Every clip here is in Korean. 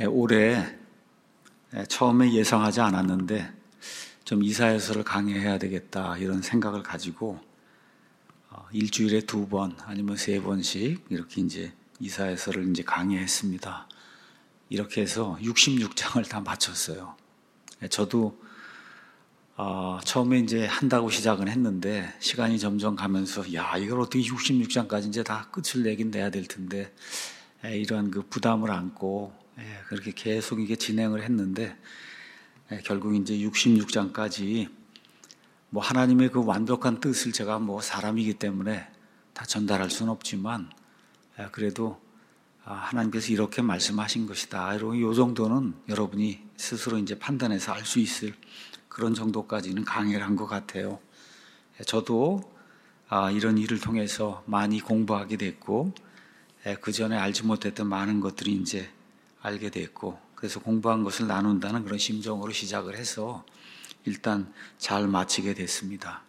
올해 처음에 예상하지 않았는데 좀 이사야서를 강의해야 되겠다 이런 생각을 가지고 일주일에 2번 아니면 3번씩 이렇게 이제 이사야서를 이제 강의했습니다. 이렇게 해서 66장을 다 마쳤어요. 저도 처음에 이제 한다고 시작은 했는데 시간이 점점 가면서 이걸 어떻게 66장까지 이제 다 끝을 내긴 내야 될 텐데 이러한 그 부담을 안고 그렇게 계속 이게 진행을 했는데 결국 이제 66장까지 뭐 하나님의 그 완벽한 뜻을 제가 뭐 사람이기 때문에 다 전달할 수는 없지만 그래도 하나님께서 이렇게 말씀하신 것이다. 이 정도는 여러분이 스스로 이제 판단해서 알 수 있을 그런 정도까지는 강의를 한 것 같아요. 저도 이런 일을 통해서 많이 공부하게 됐고 그 전에 알지 못했던 많은 것들이 이제 알게 됐고 그래서 공부한 것을 나눈다는 그런 심정으로 시작을 해서 일단 잘 마치게 됐습니다.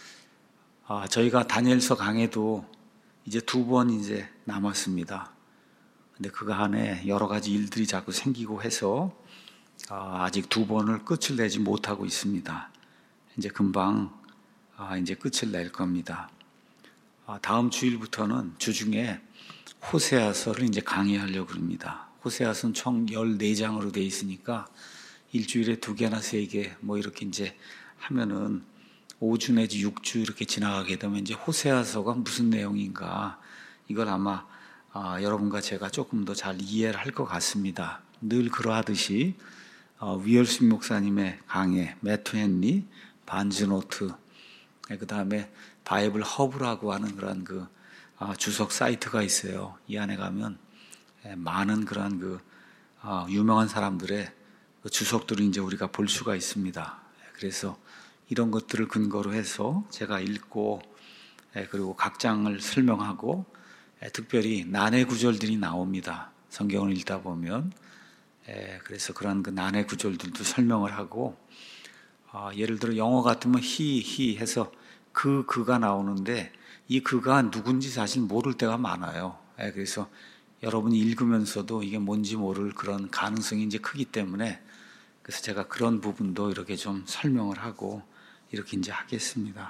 저희가 다니엘서 강해도 이제 2번 이제 남았습니다. 근데 그 안에 여러 가지 일들이 자꾸 생기고 해서 아직 2번을 끝을 내지 못하고 있습니다. 이제 금방 이제 끝을 낼 겁니다. 다음 주일부터는 주중에 호세아서를 이제 강의하려고 합니다. 호세아서는 총 14장으로 되어 있으니까 일주일에 2개나 3개 뭐 이렇게 이제 하면은 5주 내지 6주 이렇게 지나가게 되면 이제 호세아서가 무슨 내용인가 이걸 아마 여러분과 제가 조금 더 잘 이해를 할 것 같습니다. 늘 그러하듯이 위얼슨 목사님의 강의, 매튜 헨리, 반즈노트, 그 다음에 바이블 허브라고 하는 그런 그 주석 사이트가 있어요. 이 안에 가면 많은 그런 그 유명한 사람들의 그 주석들을 이제 우리가 볼 수가 있습니다. 그래서 이런 것들을 근거로 해서 제가 읽고 그리고 각 장을 설명하고 특별히 난해 구절들이 나옵니다. 성경을 읽다 보면 그래서 그런 그 난해 구절들도 설명을 하고 예를 들어 영어 같으면 he 해서 그가 나오는데 이 그가 누군지 사실 모를 때가 많아요. 그래서 여러분이 읽으면서도 이게 뭔지 모를 그런 가능성이 이제 크기 때문에 그래서 제가 그런 부분도 이렇게 좀 설명을 하고 이렇게 이제 하겠습니다.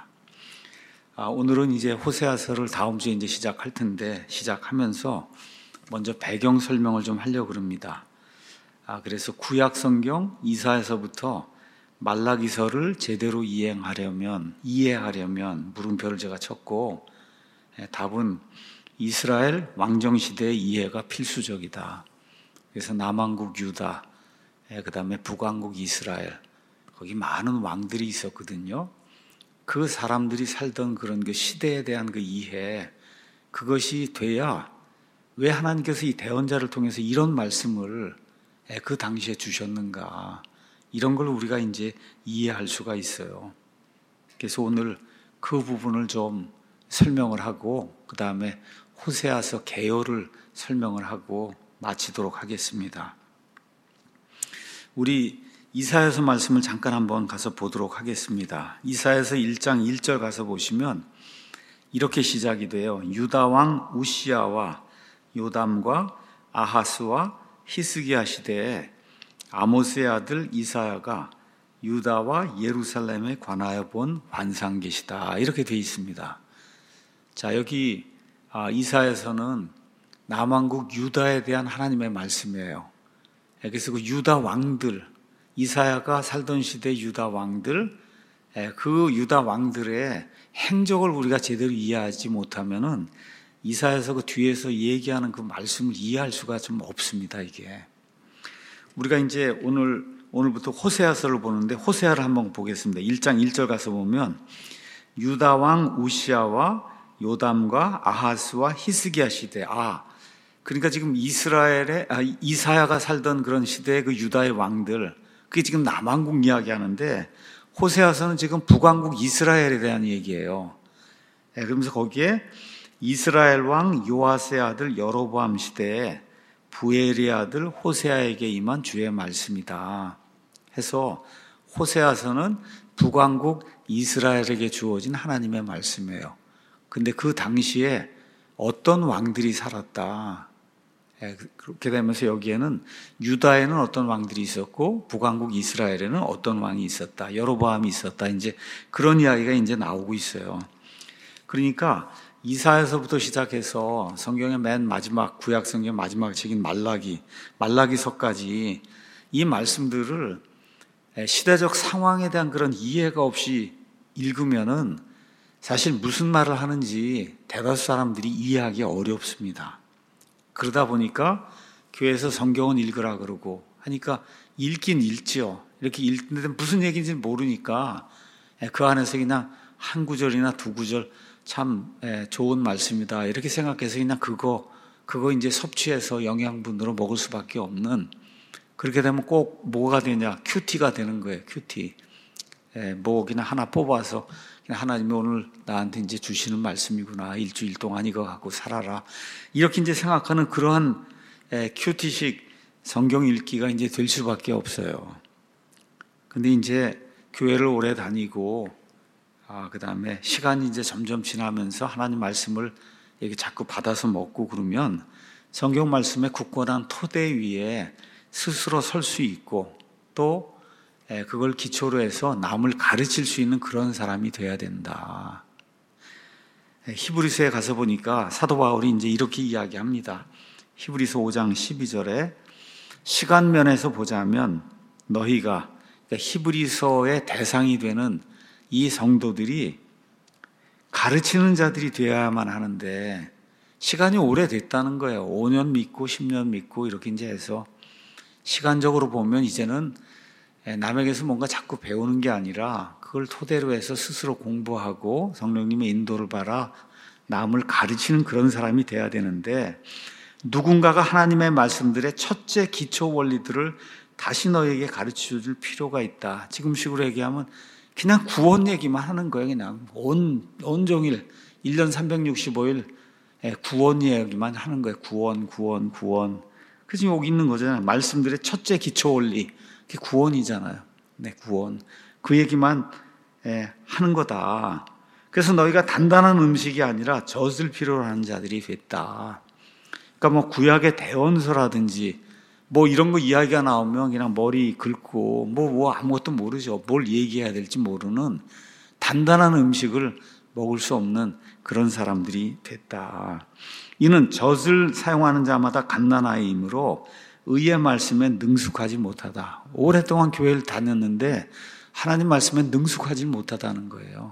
오늘은 이제 호세아서를 다음 주에 이제 시작할 텐데 시작하면서 먼저 배경 설명을 좀 하려고 합니다. 그래서 구약 성경 이사야서부터 말라기서를 제대로 이해하려면 물음표를 제가 쳤고 답은 이스라엘 왕정시대의 이해가 필수적이다. 그래서 남왕국 유다, 그 다음에 북왕국 이스라엘 거기 많은 왕들이 있었거든요. 그 사람들이 살던 그런 그 시대에 대한 그 이해 그것이 돼야 왜 하나님께서 이 대언자를 통해서 이런 말씀을 그 당시에 주셨는가 이런 걸 우리가 이제 이해할 수가 있어요. 그래서 오늘 그 부분을 좀 설명을 하고 그 다음에 호세아서 개요를 설명을 하고 마치도록 하겠습니다. 우리 이사야서 말씀을 잠깐 한번 가서 보도록 하겠습니다. 이사야서 1장 1절 가서 보시면 이렇게 시작이 돼요. 유다 왕 우시야와 요담과 아하스와 히스기야 시대에 아모스의 아들 이사야가 유다와 예루살렘에 관하여 본 환상계시다 이렇게 되어 있습니다. 자, 여기 이사야서는 남왕국 유다에 대한 하나님의 말씀이에요. 그래서 그 유다 왕들 이사야가 살던 시대 유다 왕들 그 유다 왕들의 행적을 우리가 제대로 이해하지 못하면은 이사야서 그 뒤에서 얘기하는 그 말씀을 이해할 수가 좀 없습니다. 이게 우리가 이제 오늘부터 호세아서를 보는데 호세아를 한번 보겠습니다. 1장 1절 가서 보면 유다 왕 우시야와 요담과 아하스와 히스기야 시대 그러니까 지금 이사야가 살던 그런 시대의 그 유다의 왕들 그게 지금 남왕국 이야기하는데 호세아서는 지금 북왕국 이스라엘에 대한 얘기예요. 그러면서 거기에 이스라엘 왕 요아스의 아들 여로보암 시대에 부엘의 아들 호세아에게 임한 주의 말씀이다 해서 호세아서는 북왕국 이스라엘에게 주어진 하나님의 말씀이에요. 근데 그 당시에 어떤 왕들이 살았다 그렇게 되면서 여기에는 유다에는 어떤 왕들이 있었고 북왕국 이스라엘에는 어떤 왕이 있었다, 여로보암이 있었다, 이제 그런 이야기가 이제 나오고 있어요. 그러니까 이사야서부터 시작해서 성경의 맨 마지막 구약 성경 마지막 책인 말라기서까지 이 말씀들을 시대적 상황에 대한 그런 이해가 없이 읽으면은 사실 무슨 말을 하는지 대다수 사람들이 이해하기 어렵습니다. 그러다 보니까 교회에서 성경은 읽으라 그러고 하니까 읽긴 읽지요. 이렇게 읽는데 무슨 얘기인지 모르니까 그 안에서 그냥 한 구절이나 두 구절 참 좋은 말씀이다 이렇게 생각해서 그냥 그거 이제 섭취해서 영양분으로 먹을 수밖에 없는, 그렇게 되면 꼭 뭐가 되냐, 큐티가 되는 거예요. 큐티. 뭐 그냥 하나 뽑아서 그냥 하나님이 오늘 나한테 이제 주시는 말씀이구나, 일주일 동안 이거 갖고 살아라, 이렇게 이제 생각하는 그러한 큐티식 성경 읽기가 이제 될 수밖에 없어요. 근데 이제 교회를 오래 다니고 그 다음에 시간이 이제 점점 지나면서 하나님 말씀을 이렇게 자꾸 받아서 먹고 그러면 성경 말씀의 굳건한 토대 위에 스스로 설 수 있고 또 그걸 기초로 해서 남을 가르칠 수 있는 그런 사람이 돼야 된다. 히브리서에 가서 보니까 사도 바울이 이제 이렇게 이야기합니다. 히브리서 5장 12절에 시간 면에서 보자면 너희가, 그러니까 히브리서의 대상이 되는 이 성도들이 가르치는 자들이 되어야만 하는데 시간이 오래됐다는 거예요. 5년 믿고 10년 믿고 이렇게 이제 해서 시간적으로 보면 이제는 남에게서 뭔가 자꾸 배우는 게 아니라 그걸 토대로 해서 스스로 공부하고 성령님의 인도를 받아 남을 가르치는 그런 사람이 돼야 되는데, 누군가가 하나님의 말씀들의 첫째 기초 원리들을 다시 너에게 가르쳐 줄 필요가 있다. 지금식으로 얘기하면 그냥 구원 얘기만 하는 거예요. 그냥 온종일 1년 365일 구원 얘기만 하는 거예요. 구원. 그래서 여기 있는 거잖아요. 말씀들의 첫째 기초 원리, 그게 구원이잖아요. 네, 구원. 그 얘기만 하는 거다. 그래서 너희가 단단한 음식이 아니라 젖을 필요로 하는 자들이 됐다. 그러니까 뭐 구약의 대원서라든지 뭐 이런 거 이야기가 나오면 그냥 머리 긁고 뭐 아무것도 모르죠. 뭘 얘기해야 될지 모르는 단단한 음식을 먹을 수 없는 그런 사람들이 됐다. 이는 젖을 사용하는 자마다 갓난아이이므로 의의 말씀에 능숙하지 못하다. 오랫동안 교회를 다녔는데 하나님 말씀에 능숙하지 못하다는 거예요.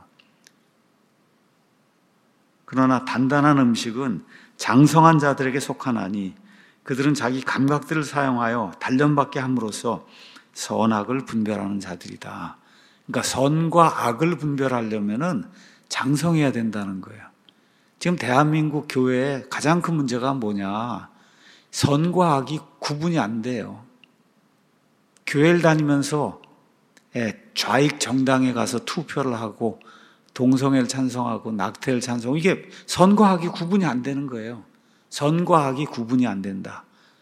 그러나 단단한 음식은 장성한 자들에게 속하나니 그들은 자기 감각들을 사용하여 단련받게 함으로써 선악을 분별하는 자들이다. 그러니까 선과 악을 분별하려면은 장성해야 된다는 거예요. 지금 대한민국 교회의 가장 큰 문제가 뭐냐? 선과 악이 구분이 안 돼요. 교회를 다니면서 좌익 정당에 가서 투표를 하고 동성애를 찬성하고 낙태를 찬성하고, 이게 선과 악이 구분이 안 되는 거예요. 선과 악이 구분이 안 된다.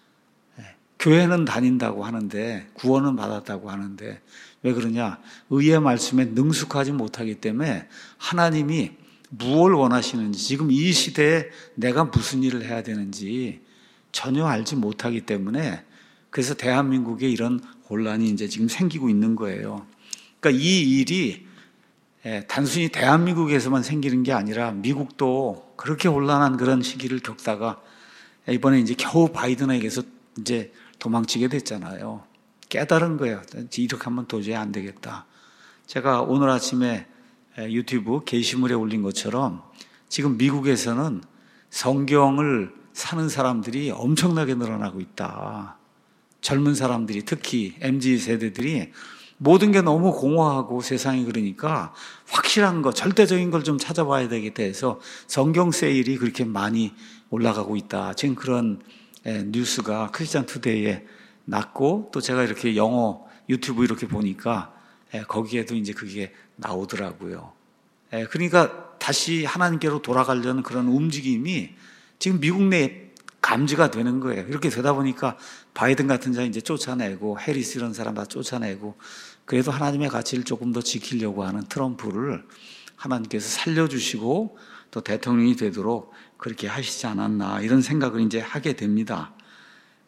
교회는 다닌다고 하는데 구원은 받았다고 하는데 왜 그러냐? 의의 말씀에 능숙하지 못하기 때문에 하나님이 무엇을 원하시는지, 지금 이 시대에 내가 무슨 일을 해야 되는지 전혀 알지 못하기 때문에, 그래서 대한민국에 이런 혼란이 이제 지금 생기고 있는 거예요. 그러니까 이 일이 단순히 대한민국에서만 생기는 게 아니라 미국도 그렇게 혼란한 그런 시기를 겪다가 이번에 이제 겨우 바이든에게서 이제 도망치게 됐잖아요. 깨달은 거예요. 이렇게 하면 도저히 안 되겠다. 제가 오늘 아침에 유튜브 게시물에 올린 것처럼 지금 미국에서는 성경을 사는 사람들이 엄청나게 늘어나고 있다. 젊은 사람들이, 특히 MZ 세대들이 모든 게 너무 공허하고 세상이 그러니까 확실한 거, 절대적인 걸 좀 찾아봐야 되겠다 해서 성경 세일이 그렇게 많이 올라가고 있다. 지금 그런 뉴스가 크리스찬 투데이에 났고, 또 제가 이렇게 영어 유튜브 이렇게 보니까 거기에도 이제 그게 나오더라고요. 그러니까 다시 하나님께로 돌아가려는 그런 움직임이 지금 미국 내에 감지가 되는 거예요. 이렇게 되다 보니까 바이든 같은 자 이제 쫓아내고 해리스 이런 사람 다 쫓아내고, 그래도 하나님의 가치를 조금 더 지키려고 하는 트럼프를 하나님께서 살려주시고 또 대통령이 되도록 그렇게 하시지 않았나, 이런 생각을 이제 하게 됩니다.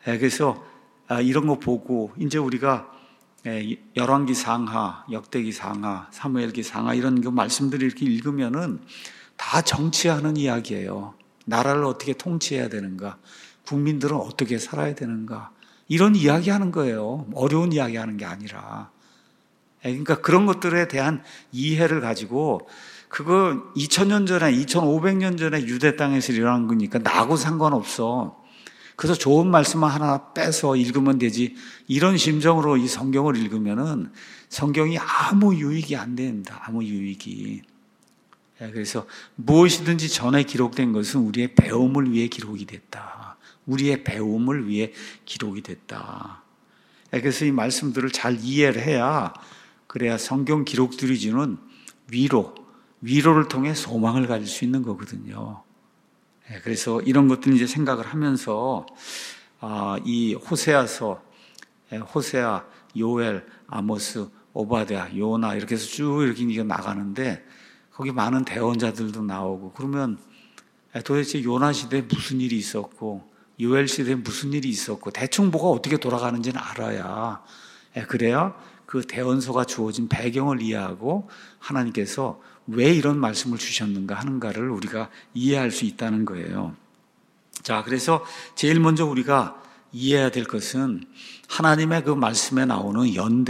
그래서 이런 거 보고 이제 우리가 열왕기 상하, 역대기 상하, 사무엘기 상하 이런 그 말씀들을 이렇게 읽으면은 다 정치하는 이야기예요. 나라를 어떻게 통치해야 되는가, 국민들은 어떻게 살아야 되는가, 이런 이야기 하는 거예요. 어려운 이야기 하는 게 아니라. 그러니까 그런 것들에 대한 이해를 가지고, 그거 2000년 전에, 2500년 전에 유대 땅에서 일어난 거니까 나하고 상관없어. 그래서 좋은 말씀만 하나 빼서 읽으면 되지. 이런 심정으로 이 성경을 읽으면은 성경이 아무 유익이 안 됩니다. 아무 유익이. 그래서 무엇이든지 전에 기록된 것은 우리의 배움을 위해 기록이 됐다. 우리의 배움을 위해 기록이 됐다. 그래서 이 말씀들을 잘 이해를 해야, 그래야 성경 기록들이 주는 위로를 통해 소망을 가질 수 있는 거거든요. 그래서 이런 것들 이제 생각을 하면서 이 호세아서, 호세아, 요엘, 아모스, 오바댜, 요나 이렇게 해서 쭉 이렇게 나가는데 거기 많은 대언자들도 나오고, 그러면 도대체 요나 시대에 무슨 일이 있었고 요엘 시대에 무슨 일이 있었고 대충 뭐가 어떻게 돌아가는지는 알아야, 그래야 그 대언서가 주어진 배경을 이해하고 하나님께서 왜 이런 말씀을 주셨는가 하는가를 우리가 이해할 수 있다는 거예요. 자, 그래서 제일 먼저 우리가 이해해야 될 것은 하나님의 그 말씀에 나오는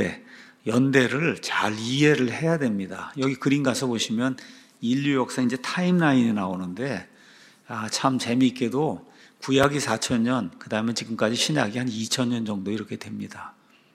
연대를 잘 이해를 해야 됩니다. 여기 그림 가서 보시면 인류 역사 이제 타임라인이 나오는데, 참 재미있게도 구약이 4000년, 그 다음에 지금까지 신약이 한 2000년 정도 이렇게 됩니다.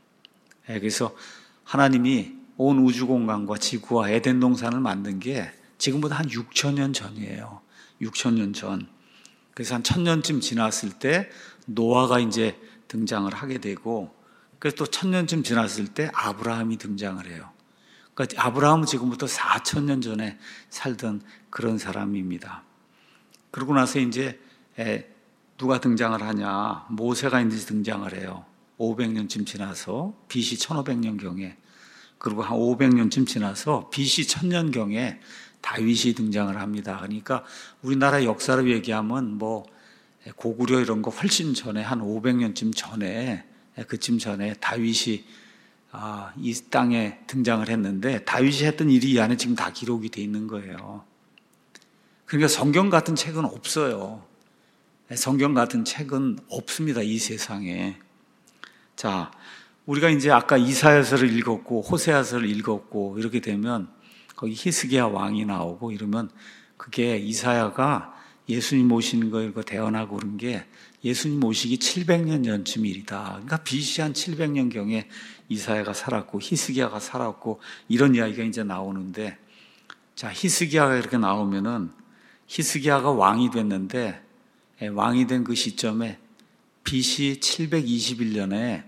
그래서 하나님이 온 우주 공간과 지구와 에덴 동산을 만든 게 지금보다 한 6000년 전이에요. 6000년 전. 그래서 한 1000년쯤 지났을 때 노아가 이제 등장을 하게 되고, 그래서 또 1000년쯤 지났을 때 아브라함이 등장을 해요. 그러니까 아브라함은 지금부터 4000년 전에 살던 그런 사람입니다. 그러고 나서 이제 누가 등장을 하냐? 모세가 이제 등장을 해요. 500년쯤 지나서 BC 1500년경에, 그리고 한 500년쯤 지나서 BC 1000년경에 다윗이 등장을 합니다. 그러니까 우리나라 역사로 얘기하면 뭐 고구려 이런 거 훨씬 전에, 한 500년쯤 전에, 그쯤 전에 다윗이 이 땅에 등장을 했는데, 다윗이 했던 일이 이 안에 지금 다 기록이 돼 있는 거예요. 그러니까 성경 같은 책은 없어요. 성경 같은 책은 없습니다, 이 세상에. 자, 우리가 이제 아까 이사야서를 읽었고 호세아서를 읽었고 이렇게 되면 거기 히스기야 왕이 나오고 이러면, 그게 이사야가 예수님 오시는 거 이거 대언하고 그런 게 예수님 오시기 700년 전쯤 일이다. 그러니까 BC 한 700년경에 이사야가 살았고 히스기야가 살았고 이런 이야기가 이제 나오는데, 자, 히스기야가 이렇게 나오면은 히스기야가 왕이 됐는데, 왕이 된 그 시점에 BC 721년에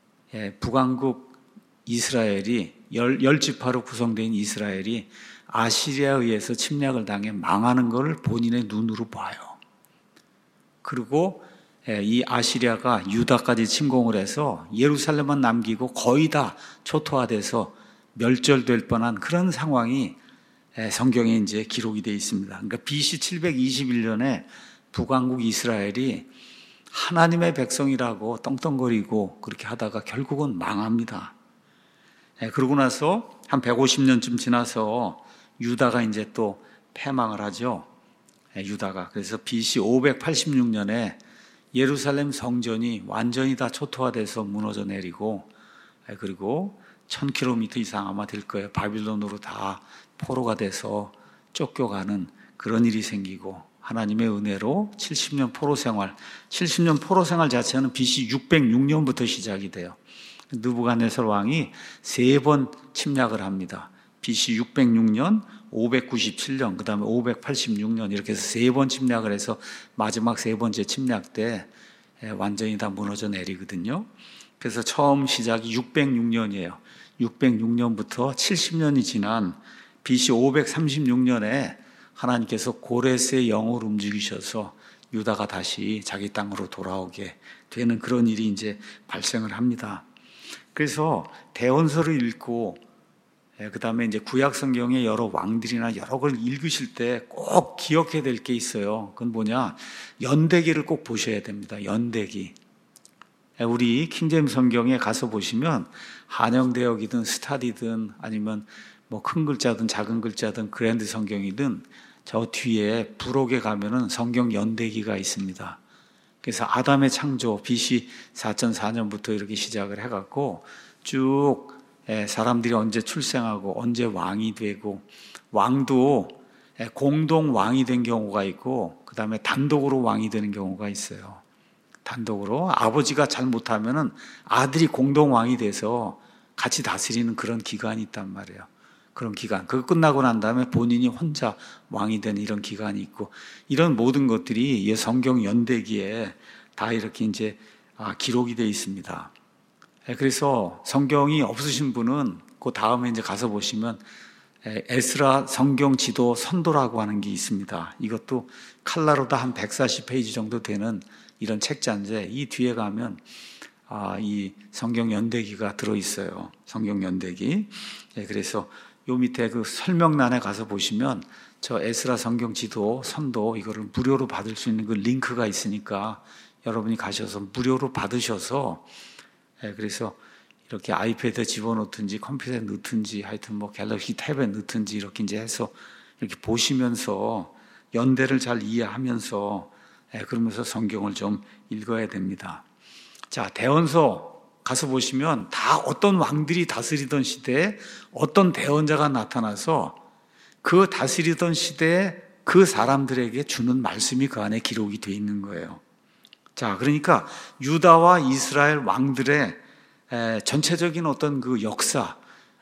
북왕국 이스라엘이 열 지파로 구성된 이스라엘이 아시리아에 의해서 침략을 당해 망하는 것을 본인의 눈으로 봐요. 그리고 이 아시리아가 유다까지 침공을 해서 예루살렘만 남기고 거의 다 초토화돼서 멸절될 뻔한 그런 상황이 성경에 이제 기록이 되어 있습니다. 그러니까 BC 721년에 북왕국 이스라엘이 하나님의 백성이라고 떵떵거리고 그렇게 하다가 결국은 망합니다. 그러고 나서 한 150년쯤 지나서 유다가 이제 또 패망을 하죠. 유다가. 그래서 BC 586년에 예루살렘 성전이 완전히 다 초토화돼서 무너져 내리고, 그리고 1000km 이상 아마 될 거예요. 바빌론으로 다 포로가 돼서 쫓겨가는 그런 일이 생기고, 하나님의 은혜로 70년 포로 생활 자체는 BC 606년부터 시작이 돼요. 느부갓네살 왕이 3번 침략을 합니다. BC 606년, 597년, 그 다음에 586년 이렇게 해서 3번 침략을 해서 마지막 3번째 침략 때 완전히 다 무너져 내리거든요. 그래서 처음 시작이 606년이에요. 606년부터 70년이 지난 BC 536년에 하나님께서 고레스의 영을 움직이셔서 유다가 다시 자기 땅으로 돌아오게 되는 그런 일이 이제 발생을 합니다. 그래서 대언서를 읽고, 그 다음에 이제 구약 성경의 여러 왕들이나 여러 걸 읽으실 때 꼭 기억해야 될 게 있어요. 그건 뭐냐? 연대기를 꼭 보셔야 됩니다. 연대기. 우리 킹제임스 성경에 가서 보시면 한영대역이든 스타디든 아니면 뭐 큰 글자든 작은 글자든 그랜드 성경이든 저 뒤에 부록에 가면은 성경 연대기가 있습니다. 그래서 아담의 창조 BC 4,004년부터 이렇게 시작을 해갖고 쭉 사람들이 언제 출생하고 언제 왕이 되고, 왕도 공동 왕이 된 경우가 있고 그 다음에 단독으로 왕이 되는 경우가 있어요. 단독으로 아버지가 잘 못하면은 아들이 공동 왕이 돼서 같이 다스리는 그런 기간이 있단 말이에요. 그런 기간, 그거 끝나고 난 다음에 본인이 혼자 왕이 되는 이런 기간이 있고, 이런 모든 것들이 이 성경 연대기에 다 이렇게 이제 기록이 되어 있습니다. 그래서 성경이 없으신 분은 그 다음에 이제 가서 보시면 에스라 성경 지도 선도라고 하는 게 있습니다. 이것도 칼라로다 한 140페이지 정도 되는 이런 책자인데, 이 뒤에 가면 이 성경 연대기가 들어있어요. 성경 연대기. 그래서 요 밑에 그 설명란에 가서 보시면 저 에스라 성경 지도 선도 이거를 무료로 받을 수 있는 그 링크가 있으니까 여러분이 가셔서 무료로 받으셔서, 그래서 이렇게 아이패드에 집어넣든지 컴퓨터에 넣든지 하여튼 뭐 갤럭시 탭에 넣든지 이렇게 이제 해서 이렇게 보시면서 연대를 잘 이해하면서 그러면서 성경을 좀 읽어야 됩니다. 자, 대원서 가서 보시면 다 어떤 왕들이 다스리던 시대에 어떤 대언자가 나타나서 그 다스리던 시대에 그 사람들에게 주는 말씀이 그 안에 기록이 되어 있는 거예요. 자, 그러니까 유다와 이스라엘 왕들의 전체적인 어떤 그 역사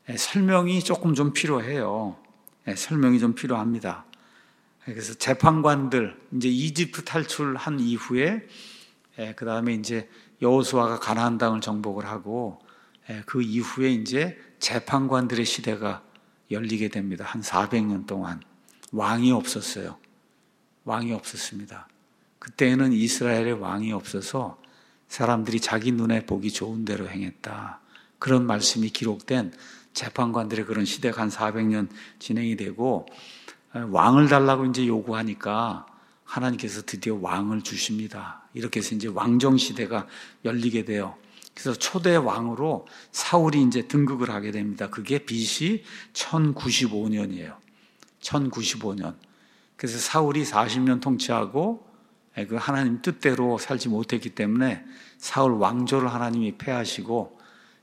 설명이 조금 좀 필요해요. 설명이 좀 필요합니다. 그래서 재판관들 이제 이집트 탈출한 이후에 그 다음에 이제 여호수아가 가나안 땅을 정복을 하고 그 이후에 이제 재판관들의 시대가 열리게 됩니다. 한 400년 동안 왕이 없었어요. 왕이 없었습니다. 그때는 이스라엘의 왕이 없어서 사람들이 자기 눈에 보기 좋은 대로 행했다. 그런 말씀이 기록된 재판관들의 그런 시대가 한 400년 진행이 되고, 왕을 달라고 이제 요구하니까 하나님께서 드디어 왕을 주십니다. 이렇게 해서 이제 왕정 시대가 열리게 돼요. 그래서 초대 왕으로 사울이 이제 등극을 하게 됩니다. 그게 BC 1095년이에요. 1095년. 그래서 사울이 40년 통치하고 그 하나님 뜻대로 살지 못했기 때문에 사울 왕조를 하나님이 폐하시고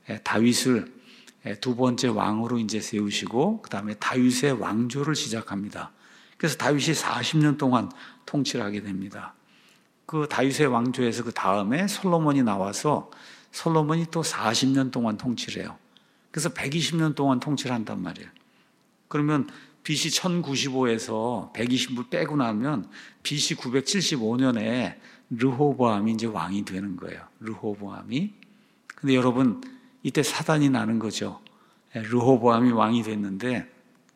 다윗을 두 번째 왕으로 이제 세우시고 그 다음에 다윗의 왕조를 시작합니다. 그래서 다윗이 40년 동안 통치를 하게 됩니다. 그 다윗의 왕조에서 그 다음에 솔로몬이 나와서 솔로몬이 또 40년 동안 통치를 해요. 그래서 120년 동안 통치를 한단 말이에요. 그러면 BC 1095에서 120을 빼고 나면 BC 975년에 르호보암이 이제 왕이 되는 거예요. 르호보암이. 근데 여러분, 이때 사단이 나는 거죠. 르호보암이 왕이 됐는데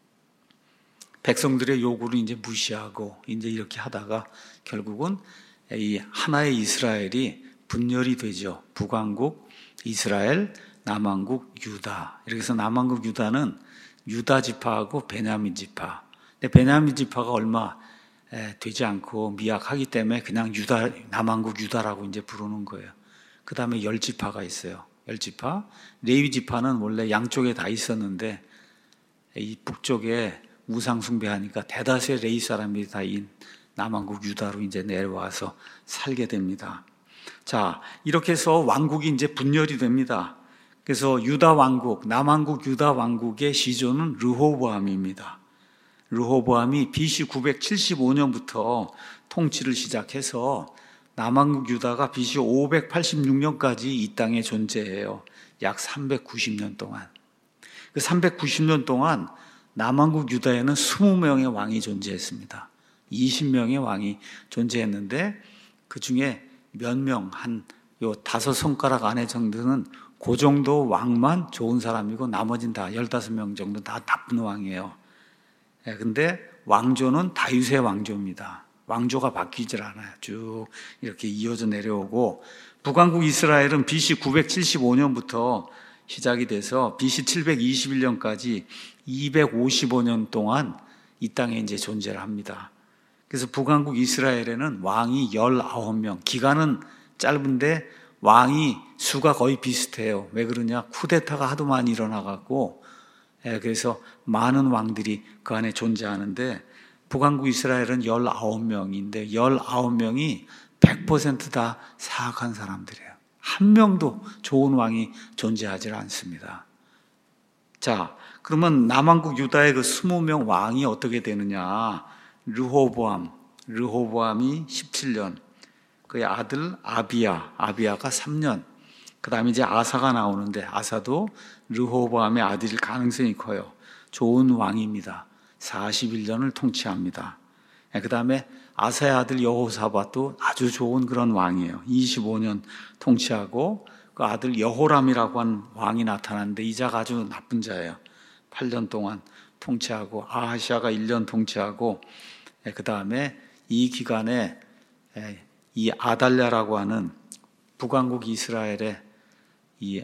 백성들의 요구를 이제 무시하고 이제 이렇게 하다가 결국은 이 하나의 이스라엘이 분열이 되죠. 북왕국, 이스라엘, 남왕국, 유다. 이렇게 해서 남왕국 유다는 유다 지파하고 베냐민 지파. 근데 베냐민 지파가 얼마 되지 않고 미약하기 때문에 그냥 유다, 남왕국 유다라고 이제 부르는 거예요. 그 다음에 10지파가 있어요. 10지파. 레위 지파는 원래 양쪽에 다 있었는데 이 북쪽에 우상 숭배하니까 대다수의 레위 사람들이 다 이 남왕국 유다로 이제 내려와서 살게 됩니다. 자, 이렇게 해서 왕국이 이제 분열이 됩니다. 그래서 유다 왕국, 남왕국 유다 왕국의 시조는 르호보암입니다. 르호보암이 BC 975년부터 통치를 시작해서 남왕국 유다가 BC 586년까지 이 땅에 존재해요. 약 390년 동안. 그 390년 동안 남왕국 유다에는 20명의 왕이 존재했습니다. 20명의 왕이 존재했는데 그 중에 몇 명, 한 요 5손가락 안에 정도는 그 정도 왕만 좋은 사람이고 나머지는 다 15명 정도 다 나쁜 왕이에요. 근데 왕조는 다윗의 왕조입니다. 왕조가 바뀌질 않아요. 쭉 이렇게 이어져 내려오고, 북왕국 이스라엘은 BC 975년부터 시작이 돼서 BC 721년까지 255년 동안 이 땅에 이제 존재를 합니다. 그래서 북왕국 이스라엘에는 왕이 19명, 기간은 짧은데 왕이 수가 거의 비슷해요. 왜 그러냐? 쿠데타가 하도 많이 일어나갖고, 그래서 많은 왕들이 그 안에 존재하는데, 북왕국 이스라엘은 19명인데 19명이 100% 다 사악한 사람들이에요. 한 명도 좋은 왕이 존재하지 않습니다. 자, 그러면 남왕국 유다의 그 20명 왕이 어떻게 되느냐? 르호보암이 17년, 그의 아들 아비야가 3년, 그 다음에 이제 아사가 나오는데, 아사도 르호보암의 아들일 가능성이 커요. 좋은 왕입니다. 41년을 통치합니다. 그 다음에 아사의 아들 여호사밧도 아주 좋은 그런 왕이에요. 25년 통치하고, 그 아들 여호람이라고 하는 왕이 나타났는데 이 자가 아주 나쁜 자예요. 8년 동안 통치하고, 아하시아가 1년 통치하고, 그 다음에 이 기간에 이 아달랴라고 하는 북왕국 이스라엘의 이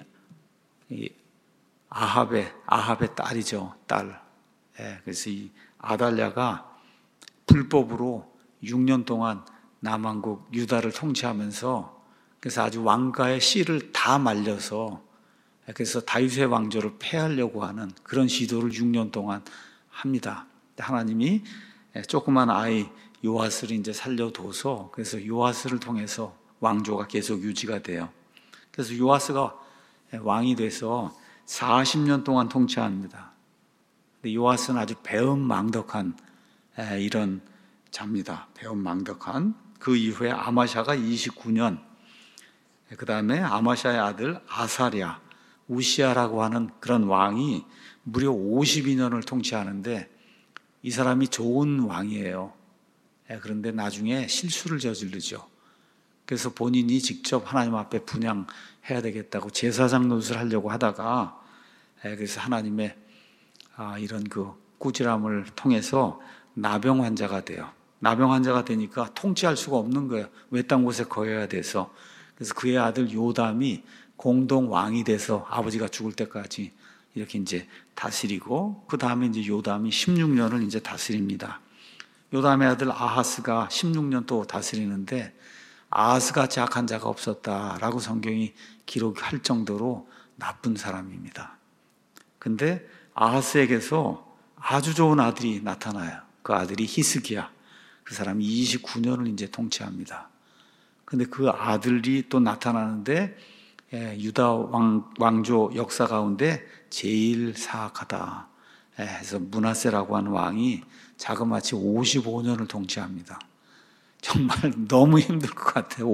아합의 딸이죠. 딸. 그래서 이 아달랴가 불법으로 6년 동안 남왕국 유다를 통치하면서, 그래서 아주 왕가의 씨를 다 말려서, 그래서 다윗의 왕조를 폐하려고 하는 그런 시도를 6년 동안 합니다. 하나님이 조그만 아이 요아스를 이제 살려둬서, 그래서 요아스를 통해서 왕조가 계속 유지가 돼요. 그래서 요아스가 왕이 돼서 40년 동안 통치합니다. 요아스는 아주 배은망덕한 이런 자입니다. 배은망덕한. 그 이후에 아마샤가 29년, 그 다음에 아마샤의 아들 아사랴, 우시아라고 하는 그런 왕이 무려 52년을 통치하는데, 이 사람이 좋은 왕이에요. 그런데 나중에 실수를 저지르죠. 그래서 본인이 직접 하나님 앞에 분향해야 되겠다고 제사장 노릇을 하려고 하다가, 그래서 하나님의 이런 그 꾸지람을 통해서 나병 환자가 돼요. 나병 환자가 되니까 통치할 수가 없는 거예요. 외딴 곳에 거해야 돼서. 그래서 그의 아들 요담이 공동 왕이 돼서 아버지가 죽을 때까지 이렇게 이제 다스리고, 그 다음에 이제 요담이 16년을 이제 다스립니다. 요담의 아들 아하스가 16년 또 다스리는데, 아하스같이 악한 자가 없었다라고 성경이 기록할 정도로 나쁜 사람입니다. 근데 아하스에게서 아주 좋은 아들이 나타나요. 그 아들이 히스기야. 그 사람이 29년을 이제 통치합니다. 근데 그 아들이 또 나타나는데, 유다 왕조 역사 가운데 제일 사악하다 해서 므낫세라고 하는 왕이 자그마치 55년을 통치합니다. 정말 너무 힘들 것 같아요.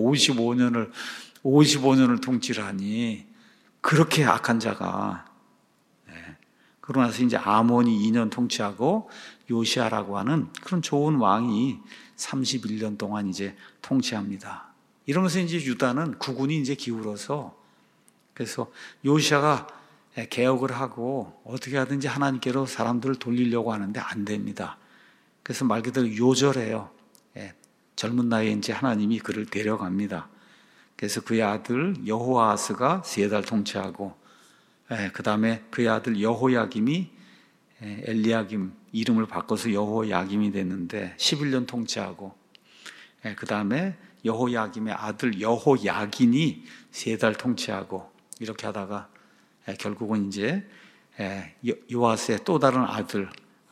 55년을 통치를 하니, 그렇게 악한 자가. 그러고 나서 이제 아몬이 2년 통치하고, 요시아라고 하는 그런 좋은 왕이 31년 동안 이제 통치합니다. 이러면서 이제 유다는 국운이 이제 기울어서, 그래서 요시아가 개혁을 하고 어떻게 하든지 하나님께로 사람들을 돌리려고 하는데 안 됩니다. 그래서 말 그대로 요절해요. 젊은 나이에 이제 하나님이 그를 데려갑니다. 그래서 그의 아들 여호아스가 3달 통치하고, 그 다음에 그의 아들 여호야김이 엘리야김 이름을 바꿔서 여호야김이 됐는데 11년 통치하고, 그 다음에 여호야김의 아들 여호야긴이 3달 통치하고, 이렇게 하다가 결국은 이제 요아스의 또 다른 아들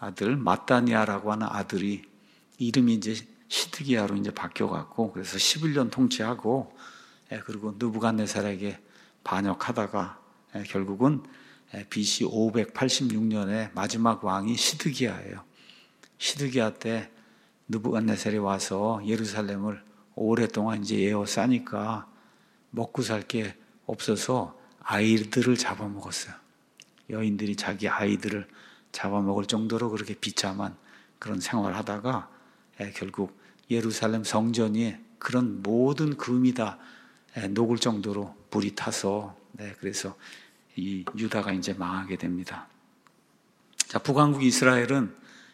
마따니아라고 하는 아들이 이름이 이제 시드기야로 이제 바뀌어갖고, 그래서 11년 통치하고, 그리고 느부갓네살에게 반역하다가 결국은 BC 586년에 마지막 왕이 시드기야예요. 시드기야 때 느부갓네살이 와서 예루살렘을 오랫동안 이제 에워싸니까 먹고 살 게 없어서 아이들을 잡아먹었어요. 여인들이 자기 아이들을 잡아먹을 정도로 그렇게 비참한 그런 생활을 하다가 결국 예루살렘 성전이 그런 모든 금이 다 녹을 정도로 불이 타서, 그래서 이 유다가 이제 망하게 됩니다. 자, 북왕국 이스라엘은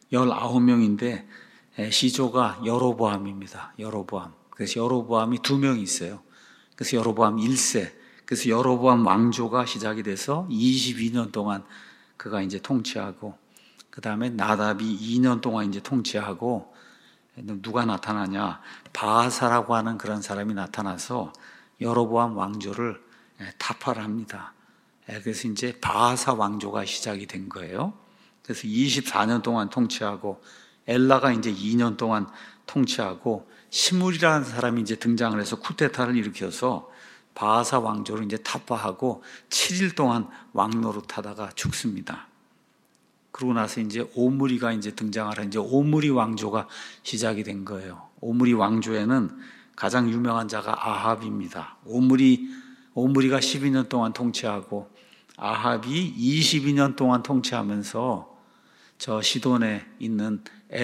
19명인데 시조가 여로보암입니다. 여로보암. 그래서 여로보암이 2명이 있어요. 그래서 여로보암 1세. 그래서 여로보암 왕조가 시작이 돼서 22년 동안 그가 이제 통치하고, 그 다음에 나답이 2년 동안 이제 통치하고, 누가 나타나냐? 바하사라고 하는 그런 사람이 나타나서 여로보암 왕조를 타파를 합니다. 그래서 이제 바하사 왕조가 시작이 된 거예요. 그래서 24년 동안 통치하고 엘라가 이제 2년 동안 통치하고 시물이라는 사람이 이제 등장을 해서 쿠데타를 일으켜서 바하사 왕조를 이제 타파하고 7일 동안 왕노릇하다가 죽습니다. 그러고 나서 이제 오므리가 이제 등장을 한 이제 오므리 왕조가 시작이 된 거예요. 오므리 왕조에는 가장 유명한 자가 아합입니다. 오므리가 12년 동안 통치하고 아합이 22년 동안 통치하면서 저 시돈에 있는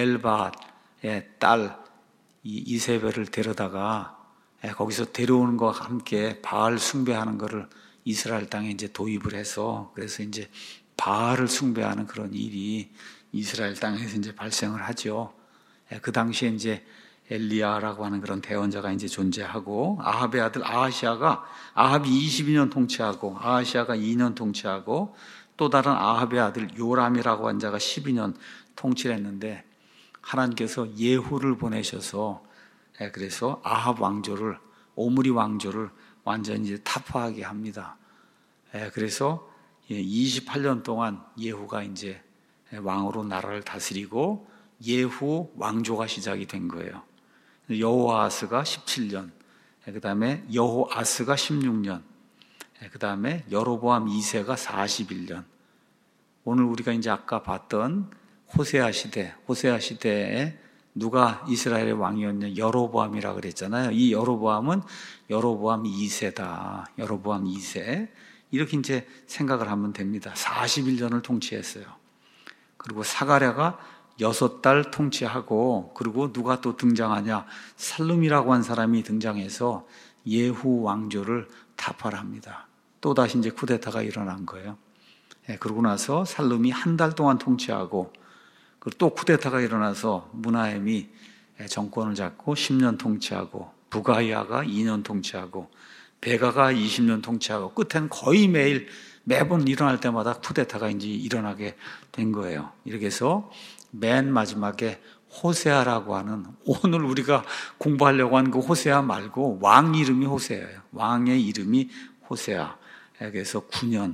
엘바의 딸 이세벨을 데려다가 거기서 데려오는 것과 함께 바알 숭배하는 것을 이스라엘 땅에 이제 도입을 해서 그래서 이제 바알을 숭배하는 그런 일이 이스라엘 땅에서 이제 발생을 하죠. 그 당시에 이제 엘리야라고 하는 그런 대언자가 이제 존재하고 아합의 아들 아합이 22년 통치하고 아하시아가 2년 통치하고 또 다른 아합의 아들 요람이라고 한 자가 12년 통치를 했는데 하나님께서 예후를 보내셔서 그래서 아합 왕조를 오므리 왕조를 완전히 이제 타파하게 합니다. 그래서 28년 동안 예후가 이제 왕으로 나라를 다스리고 예후 왕조가 시작이 된 거예요. 여호아스가 17년, 그 다음에 여호아스가 16년, 그 다음에 여로보암 2세가 41년. 오늘 우리가 이제 아까 봤던 호세아 시대에 누가 이스라엘의 왕이었냐? 여로보암이라고 그랬잖아요. 이 여로보암은 여로보암 2세다. 여로보암 2세. 이렇게 이제 생각을 하면 됩니다. 41년을 통치했어요. 그리고 사가랴가 6달 통치하고 그리고 누가 또 등장하냐? 살룸이라고 한 사람이 등장해서 예후 왕조를 타파를 합니다. 또다시 이제 쿠데타가 일어난 거예요. 그러고 나서 살룸이 한 달 동안 통치하고 그리고 또 쿠데타가 일어나서 무나엠이 정권을 잡고 10년 통치하고 부가이아가 2년 통치하고 베가가 20년 통치하고 끝에는 거의 매번 일어날 때마다 쿠데타가 이제 일어나게 된 거예요. 이렇게 해서 맨 마지막에 호세아라고 하는 오늘 우리가 공부하려고 한 그 호세아 말고 왕 이름이 호세아예요. 왕의 이름이 호세아. 그래서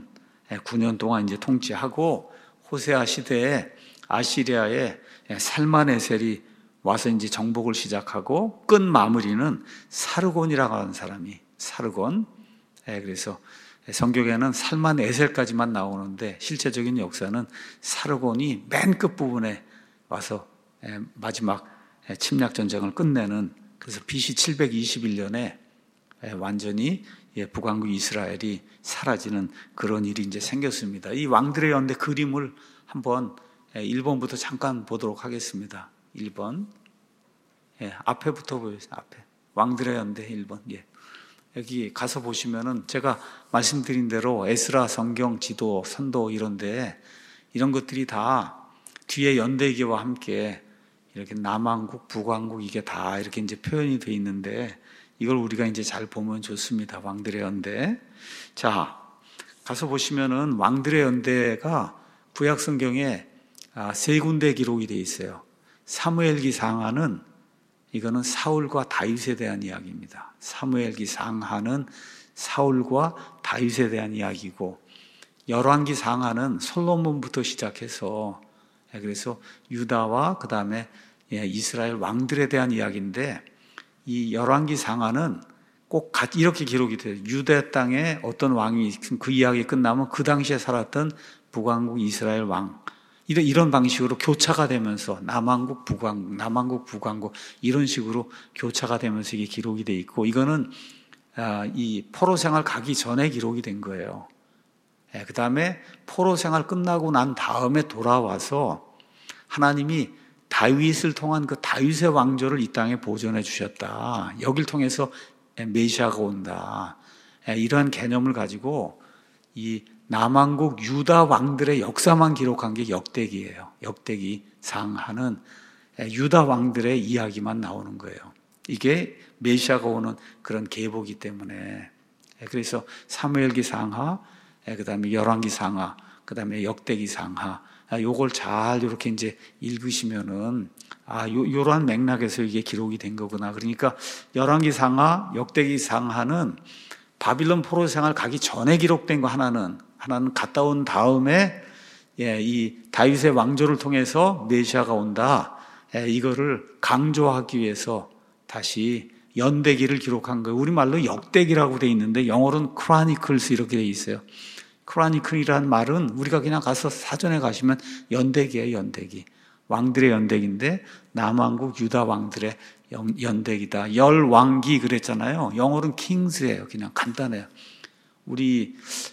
9년 동안 이제 통치하고 호세아 시대에 아시리아의 살마네셀이 와서 이제 정복을 시작하고 끝 마무리는 사르곤이라고 하는 사람이 사르곤. 그래서 성경에는 살마네셀까지만 나오는데 실제적인 역사는 사르곤이 맨 끝부분에 와서 마지막 침략 전쟁을 끝내는 그래서 BC 721년에 완전히 북왕국 이스라엘이 사라지는 그런 일이 이제 생겼습니다. 이 왕들의 연대 그림을 한번 1번부터 잠깐 보도록 하겠습니다. 1번. 앞에부터 보여주세요. 앞에. 왕들의 연대 1번. 여기 가서 보시면은 제가 말씀드린 대로 에스라 성경 지도 선도 이런데 이런 것들이 다 뒤에 연대기와 함께 이렇게 남왕국 북왕국 이게 다 이렇게 이제 표현이 되어 있는데 이걸 우리가 이제 잘 보면 좋습니다. 왕들의 연대. 자, 가서 보시면은 왕들의 연대가 구약 성경에 3군데 기록이 되어 있어요. 사무엘기 상하는 이거는 사울과 다윗에 대한 이야기입니다. 사무엘기 상하는 사울과 다윗에 대한 이야기고 열왕기 상하는 솔로몬부터 시작해서 그래서 유다와 그 다음에 이스라엘 왕들에 대한 이야기인데 이 열왕기 상하는 꼭 이렇게 기록이 돼요. 유대 땅에 어떤 왕이 그 이야기 끝나면 그 당시에 살았던 북왕국 이스라엘 왕 이런 방식으로 교차가 되면서 남왕국 북왕국 이런 식으로 교차가 되면서 이게 기록이 돼 있고 이거는 이 포로 생활 가기 전에 기록이 된 거예요. 그 다음에 포로 생활 끝나고 난 다음에 돌아와서 하나님이 다윗을 통한 그 다윗의 왕조를 이 땅에 보존해 주셨다. 여길 통해서 메시아가 온다. 이러한 개념을 가지고 이 남왕국 유다 왕들의 역사만 기록한 게 역대기예요. 역대기 상하는 유다 왕들의 이야기만 나오는 거예요. 이게 메시아가 오는 그런 계보기 때문에 그래서 사무엘기 상하, 그 다음에 열왕기 상하, 그 다음에 역대기 상하 요걸 잘 이렇게 이제 읽으시면은 요러한 맥락에서 이게 기록이 된 거구나. 그러니까 열왕기 상하, 역대기 상하는 바빌론 포로 생활 가기 전에 기록된 거 하나는 갔다 온 다음에 이 다윗의 왕조를 통해서 메시아가 온다. 이거를 강조하기 위해서 다시 연대기를 기록한 거예요. 우리말로 역대기라고 돼 있는데 영어로는 Chronicles 이렇게 돼 있어요. Chronicle이라는 말은 우리가 그냥 가서 사전에 가시면 연대기예요, 연대기. 왕들의 연대기인데 남왕국 유다 왕들의 연대기다. 열왕기 그랬잖아요. 영어로는 Kings예요. 그냥 간단해요. 우리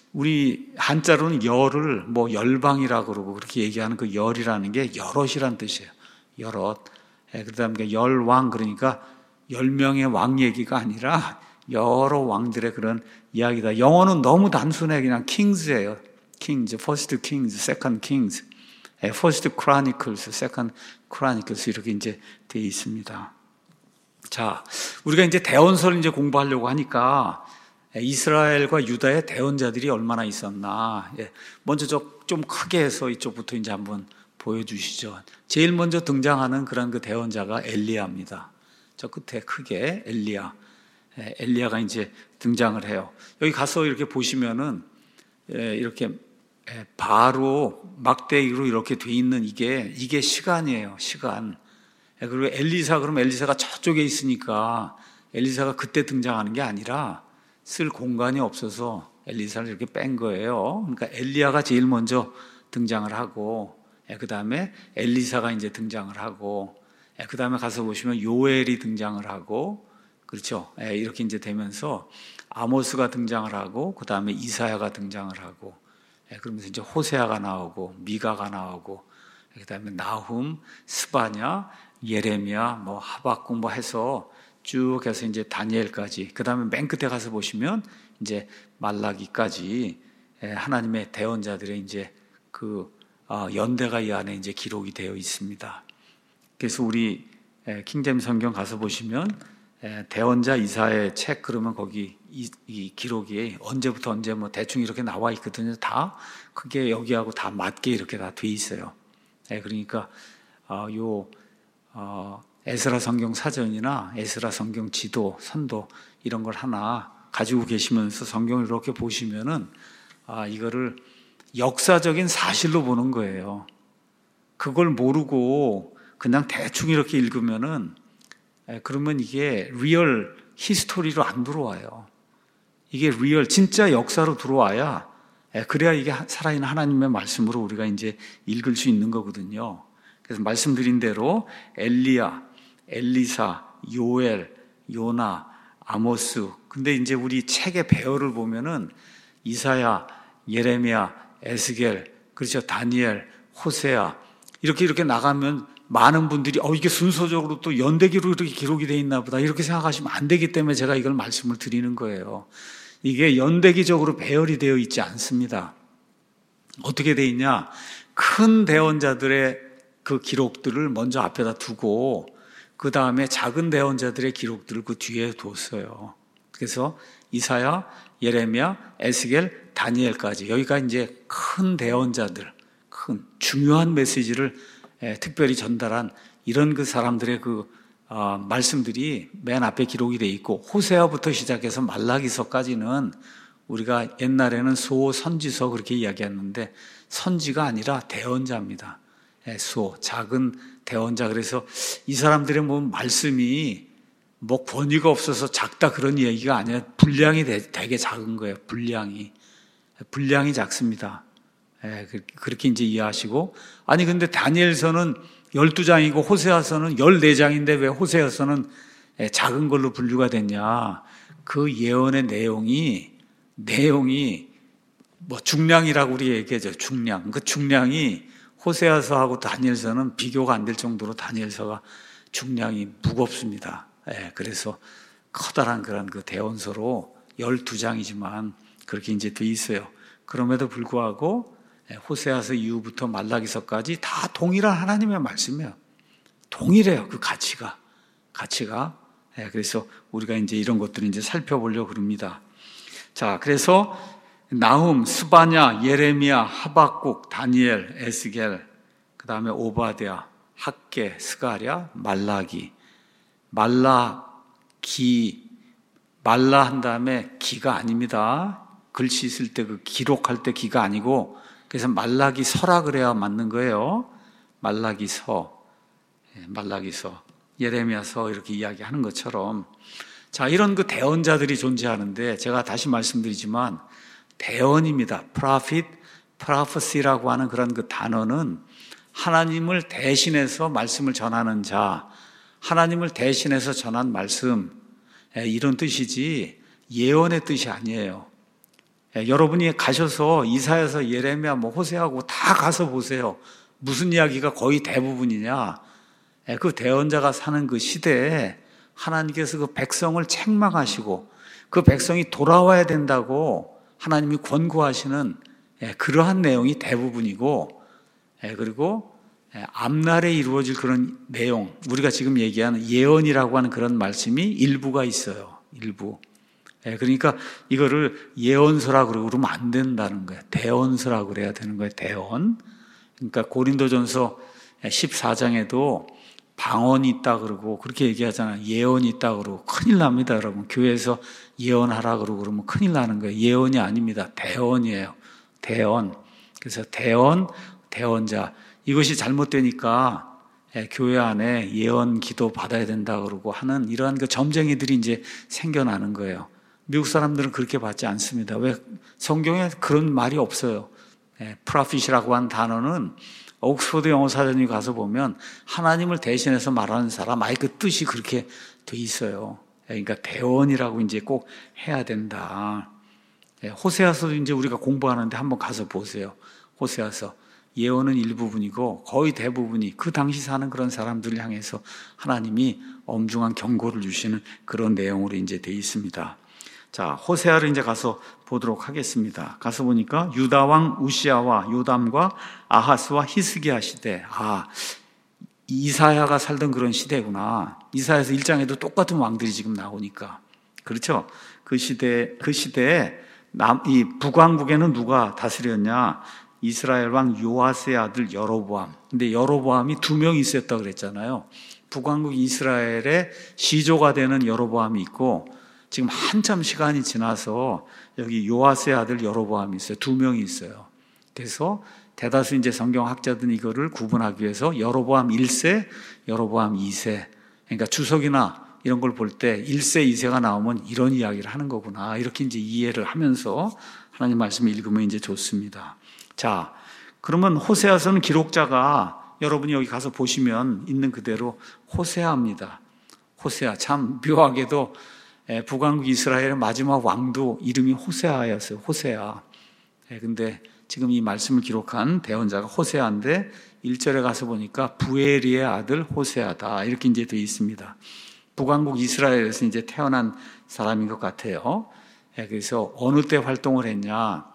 한자로는 열을 뭐 열방이라고 그러고 그렇게 얘기하는 그 열이라는 게 여럿이란 뜻이에요. 여럿. 그다음에 열왕 그러니까 10명의 왕 얘기가 아니라 여러 왕들의 그런 이야기다. 영어는 너무 단순해. 그냥 kings예요. kings, first kings, second kings, first chronicles, second chronicles 이렇게 이제 되어 있습니다. 자, 우리가 이제 대언서를 이제 공부하려고 하니까 이스라엘과 유다의 대언자들이 얼마나 있었나. 먼저 좀 크게 해서 이쪽부터 이제 한번 보여주시죠. 제일 먼저 등장하는 그런 그 대언자가 엘리야입니다. 저 끝에 크게 엘리야가 이제 등장을 해요. 여기 가서 이렇게 보시면은 이렇게 바로 막대기로 이렇게 돼 있는 이게 시간이에요. 시간. 그리고 그럼 엘리사가 저쪽에 있으니까 엘리사가 그때 등장하는 게 아니라 쓸 공간이 없어서 엘리사를 이렇게 뺀 거예요. 그러니까 엘리야가 제일 먼저 등장을 하고 그 다음에 엘리사가 이제 등장을 하고 그 다음에 가서 보시면 요엘이 등장을 하고 그렇죠. 이렇게 이제 되면서 아모스가 등장을 하고 그 다음에 이사야가 등장을 하고 그러면서 이제 호세아가 나오고 미가가 나오고 그 다음에 나훔, 스바냐, 예레미야, 뭐 하박국 뭐 해서 쭉 해서 이제 다니엘까지 그 다음에 맨 끝에 가서 보시면 이제 말라기까지 하나님의 대언자들의 이제 그 연대가 이 안에 이제 기록이 되어 있습니다. 그래서 우리 킹제임 성경 가서 보시면 대언자 이사의 책 그러면 거기 이 기록이 언제부터 언제 뭐 대충 이렇게 나와 있거든요. 다 그게 여기하고 다 맞게 이렇게 다 돼 있어요. 그러니까 에스라 성경 사전이나 에스라 성경 지도, 선도 이런 걸 하나 가지고 계시면서 성경을 이렇게 보시면은 이거를 역사적인 사실로 보는 거예요. 그걸 모르고 그냥 대충 이렇게 읽으면은 그러면 이게 리얼 히스토리로 안 들어와요. 이게 리얼 진짜 역사로 들어와야 그래야 이게 살아있는 하나님의 말씀으로 우리가 이제 읽을 수 있는 거거든요. 그래서 말씀드린 대로 엘리야, 엘리사, 요엘, 요나, 아모스. 근데 이제 우리 책의 배열을 보면은 이사야, 예레미야, 에스겔, 그렇죠. 다니엘, 호세아 이렇게 나가면 많은 분들이 이게 순서적으로 또 연대기로 이렇게 기록이 되어 있나 보다 이렇게 생각하시면 안 되기 때문에 제가 이걸 말씀을 드리는 거예요. 이게 연대기적으로 배열이 되어 있지 않습니다. 어떻게 되어 있냐? 큰 대언자들의 그 기록들을 먼저 앞에다 두고 그 다음에 작은 대언자들의 기록들을 그 뒤에 뒀어요. 그래서 이사야, 예레미야, 에스겔, 다니엘까지 여기가 이제 큰 대언자들, 큰 중요한 메시지를 특별히 전달한 이런 그 사람들의 그 말씀들이 맨 앞에 기록이 돼 있고 호세아부터 시작해서 말라기서까지는 우리가 옛날에는 소 선지서 그렇게 이야기했는데 선지가 아니라 대언자입니다. 소 작은 대언자. 그래서 이 사람들의 뭐 말씀이 뭐 권위가 없어서 작다 그런 얘기가 아니라 분량이 되게 작은 거예요. 분량이 작습니다. 그렇게 이제 이해하시고 아니 근데 다니엘서는 12장이고 호세아서는 14장인데 왜 호세아서는 작은 걸로 분류가 됐냐? 그 예언의 내용이 뭐 중량이라고 우리 얘기하죠. 중량. 그 중량이 호세아서하고 다니엘서는 비교가 안 될 정도로 다니엘서가 중량이 무겁습니다. 그래서 커다란 그런 그 대언서로 12장이지만 그렇게 이제 돼 있어요. 그럼에도 불구하고 호세아서 이후부터 말라기서까지 다 동일한 하나님의 말씀이에요. 동일해요. 그 가치가. 그래서 우리가 이제 이런 것들을 이제 살펴보려고 그럽니다. 자, 그래서 나훔, 스바냐, 예레미야, 하박국, 다니엘, 에스겔, 그 다음에 오바댜, 학개, 스가랴, 말라기, 말라 한 다음에 기가 아닙니다. 글씨 쓸 때 그 기록할 때 기가 아니고, 그래서 말라기서라 그래야 맞는 거예요. 말라기서, 말라기서, 예레미야서 이렇게 이야기하는 것처럼. 자, 이런 그 대언자들이 존재하는데, 제가 다시 말씀드리지만 대언입니다. prophet, prophecy라고 하는 그런 그 단어는 하나님을 대신해서 말씀을 전하는 자, 하나님을 대신해서 전한 말씀, 이런 뜻이지 예언의 뜻이 아니에요. 여러분이 가셔서 이사야서, 예레미야, 호세아고 다 가서 보세요. 무슨 이야기가 거의 대부분이냐? 그 대언자가 사는 그 시대에 하나님께서 그 백성을 책망하시고 그 백성이 돌아와야 된다고 하나님이 권고하시는 그러한 내용이 대부분이고, 그리고 앞날에 이루어질 그런 내용, 우리가 지금 얘기하는 예언이라고 하는 그런 말씀이 일부가 있어요. 일부. 그러니까 이거를 예언서라고 그러면 안 된다는 거예요. 대언서라고 그래야 되는 거예요. 대언. 그러니까 고린도전서 14장에도 방언이 있다 그러고 그렇게 얘기하잖아요. 예언이 있다 그러고 큰일 납니다, 여러분. 교회에서 예언하라 그러고 그러면 큰일 나는 거예요. 예언이 아닙니다. 대언이에요. 대언. 그래서 대언, 대언자. 이것이 잘못되니까 교회 안에 예언 기도 받아야 된다 그러고 하는 이러한 그 점쟁이들이 이제 생겨나는 거예요. 미국 사람들은 그렇게 받지 않습니다. 왜? 성경에 그런 말이 없어요. 프로핏이라고 하는 단어는 옥스퍼드 영어사전에 가서 보면 하나님을 대신해서 말하는 사람, 아예 그 뜻이 그렇게 돼 있어요. 그러니까 대언이라고 이제 꼭 해야 된다. 호세아서도 이제 우리가 공부하는데 한번 가서 보세요. 호세아서. 예언은 일부분이고 거의 대부분이 그 당시 사는 그런 사람들을 향해서 하나님이 엄중한 경고를 주시는 그런 내용으로 이제 돼 있습니다. 자, 호세아를 이제 가서 보도록 하겠습니다. 가서 보니까 유다 왕 우시아와 요담과 아하스와 히스기야 시대. 이사야가 살던 그런 시대구나. 이사야서 1장에도 똑같은 왕들이 지금 나오니까. 그렇죠? 그 시대에 이 북왕국에는 누가 다스렸냐? 이스라엘 왕 요아스의 아들 여로보암. 근데 여로보암이 2명이 있었다고 그랬잖아요. 북왕국 이스라엘의 시조가 되는 여로보암이 있고, 지금 한참 시간이 지나서 여기 요아스의 아들 여로보암이 있어요. 2명이 있어요. 그래서 대다수 이제 성경학자들은 이거를 구분하기 위해서 여로보암 1세, 여로보암 2세. 그러니까 주석이나 이런 걸 볼 때 1세, 2세가 나오면 이런 이야기를 하는 거구나. 이렇게 이제 이해를 하면서 하나님 말씀을 읽으면 이제 좋습니다. 자, 그러면 호세아서는 기록자가 여러분이 여기 가서 보시면 있는 그대로 호세아입니다. 호세아. 참 묘하게도 북왕국 이스라엘의 마지막 왕도 이름이 호세아였어요. 호세아. 근데 지금 이 말씀을 기록한 대언자가 호세아인데 1절에 가서 보니까 부에리의 아들 호세아다. 이렇게 이제 되어 있습니다. 북왕국 이스라엘에서 이제 태어난 사람인 것 같아요. 그래서 어느 때 활동을 했냐?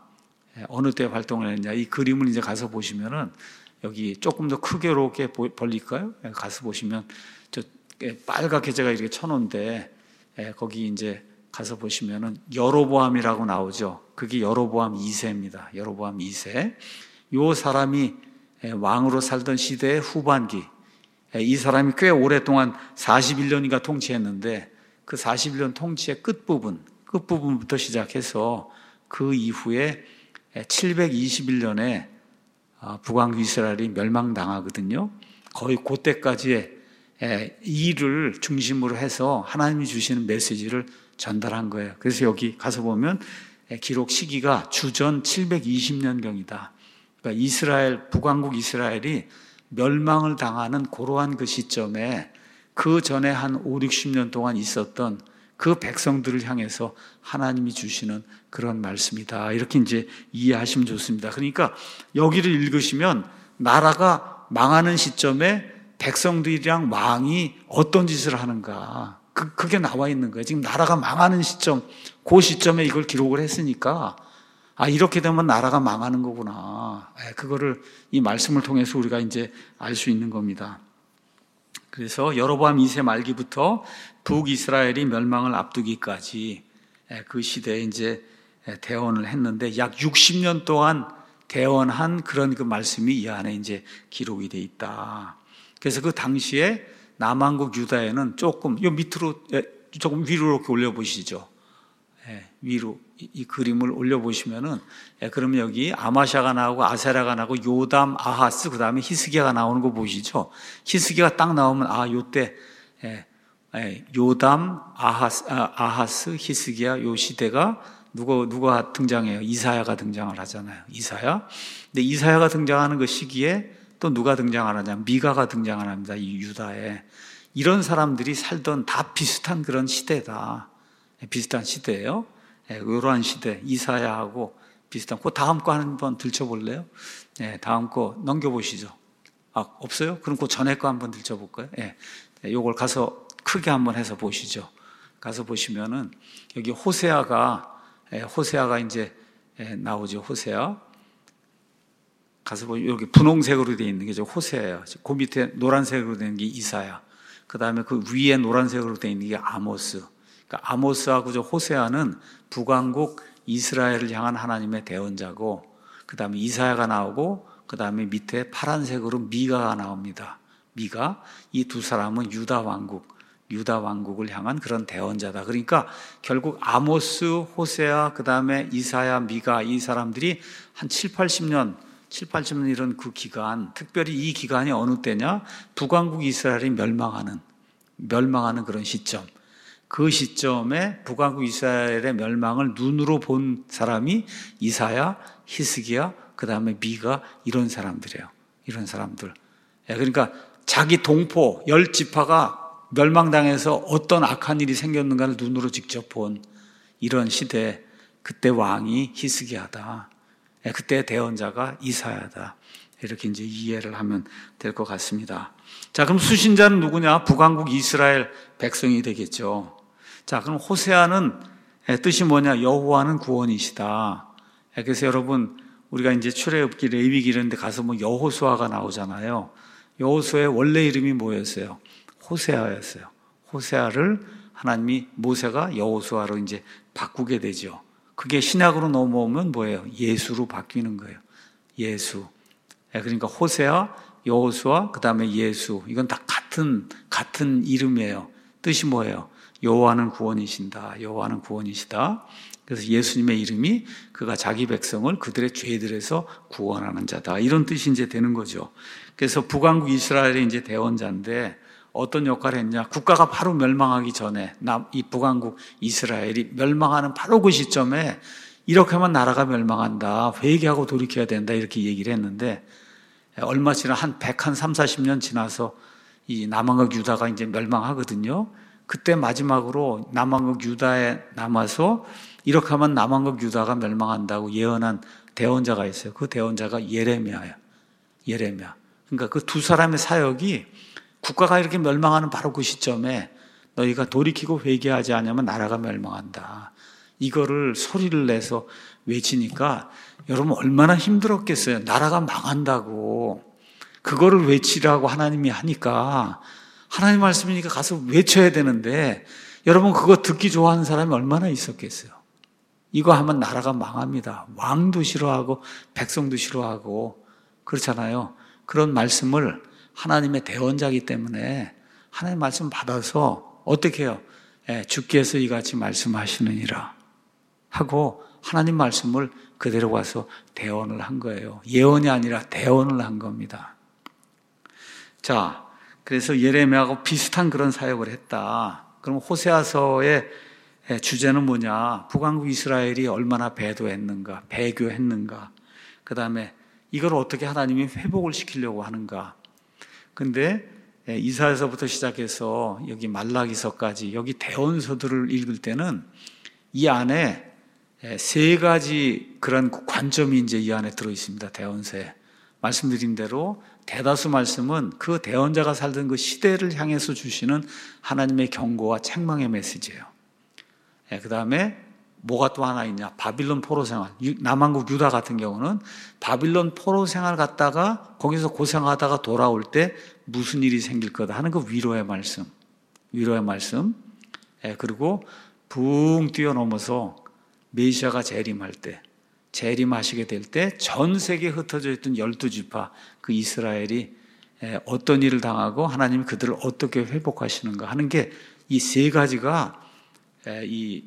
이 그림을 이제 가서 보시면은 여기 조금 더 크게 이렇게 벌릴까요? 가서 보시면 저 빨갛게 제가 이렇게 쳐놓은데 거기 이제 가서 보시면은 여로보암이라고 나오죠. 그게 여로보암 2세입니다. 여로보암 2세. 요 사람이 왕으로 살던 시대의 후반기. 이 사람이 꽤 오랫동안 41년인가 통치했는데 그 41년 통치의 끝부분부터 시작해서 그 이후에 721년에 북왕국 이스라엘이 멸망당하거든요. 거의 그때까지의 일을 중심으로 해서 하나님이 주시는 메시지를 전달한 거예요. 그래서 여기 가서 보면 기록 시기가 주전 720년경이다. 그러니까 북왕국 이스라엘이 멸망을 당하는 그러한 그 시점에 그 전에 한 5, 60년 동안 있었던 그 백성들을 향해서 하나님이 주시는 그런 말씀이다. 이렇게 이제 이해하시면 좋습니다. 그러니까 여기를 읽으시면 나라가 망하는 시점에 백성들이랑 왕이 어떤 짓을 하는가. 그게 나와 있는 거예요. 지금 나라가 망하는 시점, 그 시점에 이걸 기록을 했으니까, 이렇게 되면 나라가 망하는 거구나. 그거를 이 말씀을 통해서 우리가 이제 알 수 있는 겁니다. 그래서 여로보암 2세 말기부터 북이스라엘이 멸망을 앞두기까지 그 시대에 이제 대언을 했는데 약 60년 동안 대언한 그런 그 말씀이 이 안에 이제 기록이 돼 있다. 그래서 그 당시에 남왕국 유다에는 조금 요 밑으로 조금 위로 이렇게 올려보시죠. 위로 이 그림을 올려보시면은, 그러면 여기 아마샤가 나오고 아세라가 나오고 요담, 아하스, 그 다음에 히스기야가 나오는 거 보시죠? 히스기야가 딱 나오면, 요때, 요담, 아하스, 히스기야, 요 시대가 누가 등장해요? 이사야가 등장을 하잖아요. 이사야. 근데 이사야가 등장하는 그 시기에 또 누가 등장하느냐? 미가가 등장을 합니다. 이 유다에. 이런 사람들이 살던 다 비슷한 그런 시대다. 비슷한 시대예요. 이러한 시대, 이사야하고 비슷한. 그 다음 거 한번 들춰볼래요? 다음 거 넘겨보시죠. 없어요? 그럼 그 전에 거 한번 들춰볼까요? 요걸 가서 크게 한번 해서 보시죠. 가서 보시면은 여기 호세아가 이제 나오죠. 호세아. 가서 보면 여기 분홍색으로 되어 있는 게 호세아예요. 그 밑에 노란색으로 되어 있는 게 이사야. 그 다음에 그 위에 노란색으로 되어 있는 게 아모스. 그러니까 아모스하고 호세아는 북왕국 이스라엘을 향한 하나님의 대언자고, 그 다음에 이사야가 나오고, 그 다음에 밑에 파란색으로 미가가 나옵니다. 미가. 이 두 사람은 유다 왕국을 향한 그런 대언자다. 그러니까 결국 아모스, 호세아, 그 다음에 이사야, 미가, 이 사람들이 한 7, 80년 이런 그 기간, 특별히 이 기간이 어느 때냐? 북왕국 이스라엘이 멸망하는 그런 시점. 그 시점에 북왕국 이스라엘의 멸망을 눈으로 본 사람이 이사야, 히스기야, 그 다음에 미가, 이런 사람들이에요. 이런 사람들. 그러니까 자기 동포 10지파가 멸망당해서 어떤 악한 일이 생겼는가를 눈으로 직접 본 이런 시대. 그때 왕이 히스기야다. 그때 대언자가 이사야다. 이렇게 이제 이해를 하면 될 것 같습니다. 자, 그럼 수신자는 누구냐? 북왕국 이스라엘 백성이 되겠죠. 자, 그럼 호세아는 뜻이 뭐냐? 여호와는 구원이시다. 그래서 여러분, 우리가 이제 출애굽기, 레위기 이런 데 가서 여호수아가 나오잖아요. 여호수아의 원래 이름이 뭐였어요? 호세아였어요. 호세아를 하나님이, 모세가 여호수아로 이제 바꾸게 되죠. 그게 신약으로 넘어오면 뭐예요? 예수로 바뀌는 거예요. 예수. 그러니까 호세아, 여호수아, 그 다음에 예수. 이건 다 같은 이름이에요. 뜻이 뭐예요? 여호와는 구원이신다. 여호와는 구원이시다. 그래서 예수님의 이름이 그가 자기 백성을 그들의 죄들에서 구원하는 자다. 이런 뜻이 이제 되는 거죠. 그래서 북왕국 이스라엘의 이제 대언자인데 어떤 역할을 했냐? 국가가 바로 멸망하기 전에 이 북왕국 이스라엘이 멸망하는 바로 그 시점에 이렇게 하면 나라가 멸망한다. 회개하고 돌이켜야 된다. 이렇게 얘기를 했는데 얼마 지나 한 130-40년 지나서 이 남왕국 유다가 이제 멸망하거든요. 그때 마지막으로 남왕국 유다에 남아서 이렇게 하면 남왕국 유다가 멸망한다고 예언한 대언자가 있어요. 그 대언자가 예레미야예요. 예레미야. 그러니까 그 두 사람의 사역이 국가가 이렇게 멸망하는 바로 그 시점에 너희가 돌이키고 회개하지 않으면 나라가 멸망한다. 이거를 소리를 내서 외치니까 여러분 얼마나 힘들었겠어요. 나라가 망한다고. 그거를 외치라고 하나님이 하니까 하나님 말씀이니까 가서 외쳐야 되는데 여러분 그거 듣기 좋아하는 사람이 얼마나 있었겠어요. 이거 하면 나라가 망합니다. 왕도 싫어하고 백성도 싫어하고 그렇잖아요. 그런 말씀을 하나님의 대언자이기 때문에 하나님 말씀 받아서 어떻게 해요? 주께서 이같이 말씀하시느니라 하고 하나님 말씀을 그대로 가서 대언을 한 거예요. 예언이 아니라 대언을 한 겁니다. 자, 그래서 예레미야하고 비슷한 그런 사역을 했다. 그럼 호세아서의 주제는 뭐냐? 북왕국 이스라엘이 얼마나 배도했는가, 배교했는가. 그 다음에 이걸 어떻게 하나님이 회복을 시키려고 하는가. 근데 이사야서부터 시작해서 여기 말라기서까지 여기 대언서들을 읽을 때는 이 안에 세 가지 그런 관점이 이제 이 안에 들어 있습니다. 대언서에. 말씀드린 대로 대다수 말씀은 그 대언자가 살던 그 시대를 향해서 주시는 하나님의 경고와 책망의 메시지예요. 그 다음에 뭐가 또 하나 있냐? 바빌론 포로 생활. 남왕국 유다 같은 경우는 바빌론 포로 생활 갔다가 거기서 고생하다가 돌아올 때 무슨 일이 생길 거다 하는 그 위로의 말씀. 위로의 말씀. 그리고 붕 뛰어넘어서 메시아가 재림할 때, 재림하시게 될 때 전 세계에 흩어져 있던 12지파 그 이스라엘이 어떤 일을 당하고 하나님이 그들을 어떻게 회복하시는가 하는 게 이 세 가지가 이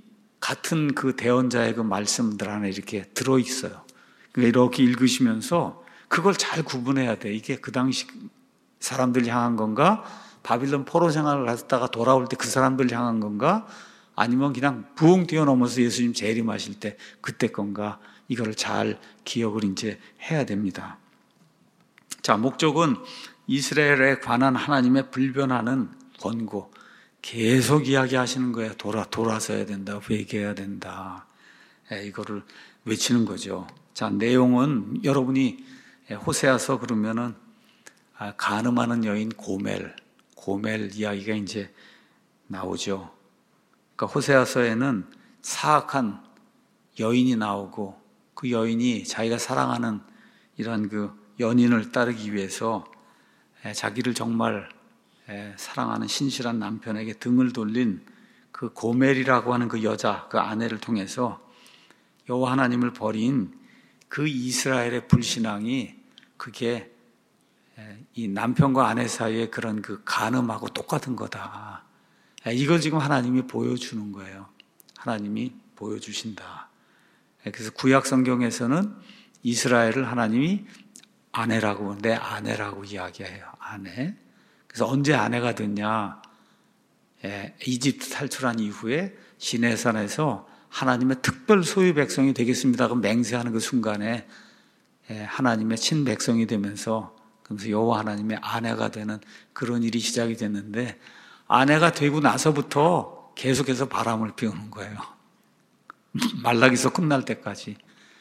같은 그 대언자의 그 말씀들 안에 이렇게 들어있어요. 그러니까 이렇게 읽으시면서 그걸 잘 구분해야 돼. 이게 그 당시 사람들 향한 건가? 바빌론 포로 생활을 하다가 돌아올 때 그 사람들 향한 건가? 아니면 그냥 부흥 뛰어넘어서 예수님 재림하실 때 그때 건가? 이거를 잘 기억을 이제 해야 됩니다. 자, 목적은 이스라엘에 관한 하나님의 불변하는 권고. 계속 이야기하시는 거예요. 돌아서야 된다. 회개해야 된다. 이거를 외치는 거죠. 자, 내용은 여러분이 호세아서 그러면은 간음하는 여인 고멜 이야기가 이제 나오죠. 그러니까 호세아서에는 사악한 여인이 나오고 그 여인이 자기가 사랑하는 이런 그 연인을 따르기 위해서 자기를 정말 사랑하는 신실한 남편에게 등을 돌린 그 고멜이라고 하는 그 여자, 그 아내를 통해서 여호와 하나님을 버린 그 이스라엘의 불신앙이 그게 이 남편과 아내 사이의 그런 그 간음하고 똑같은 거다. 이걸 지금 하나님이 보여주는 거예요. 하나님이 보여주신다. 그래서 구약 성경에서는 이스라엘을 하나님이 아내라고, 내 아내라고 이야기해요. 아내. 그래서 언제 아내가 됐냐? 이집트 탈출한 이후에 시내산에서 하나님의 특별 소유 백성이 되겠습니다. 그 맹세하는 그 순간에 하나님의 친백성이 되면서 그러면서 여호와 하나님의 아내가 되는 그런 일이 시작이 됐는데 아내가 되고 나서부터 계속해서 바람을 피우는 거예요. 말라기서 끝날 때까지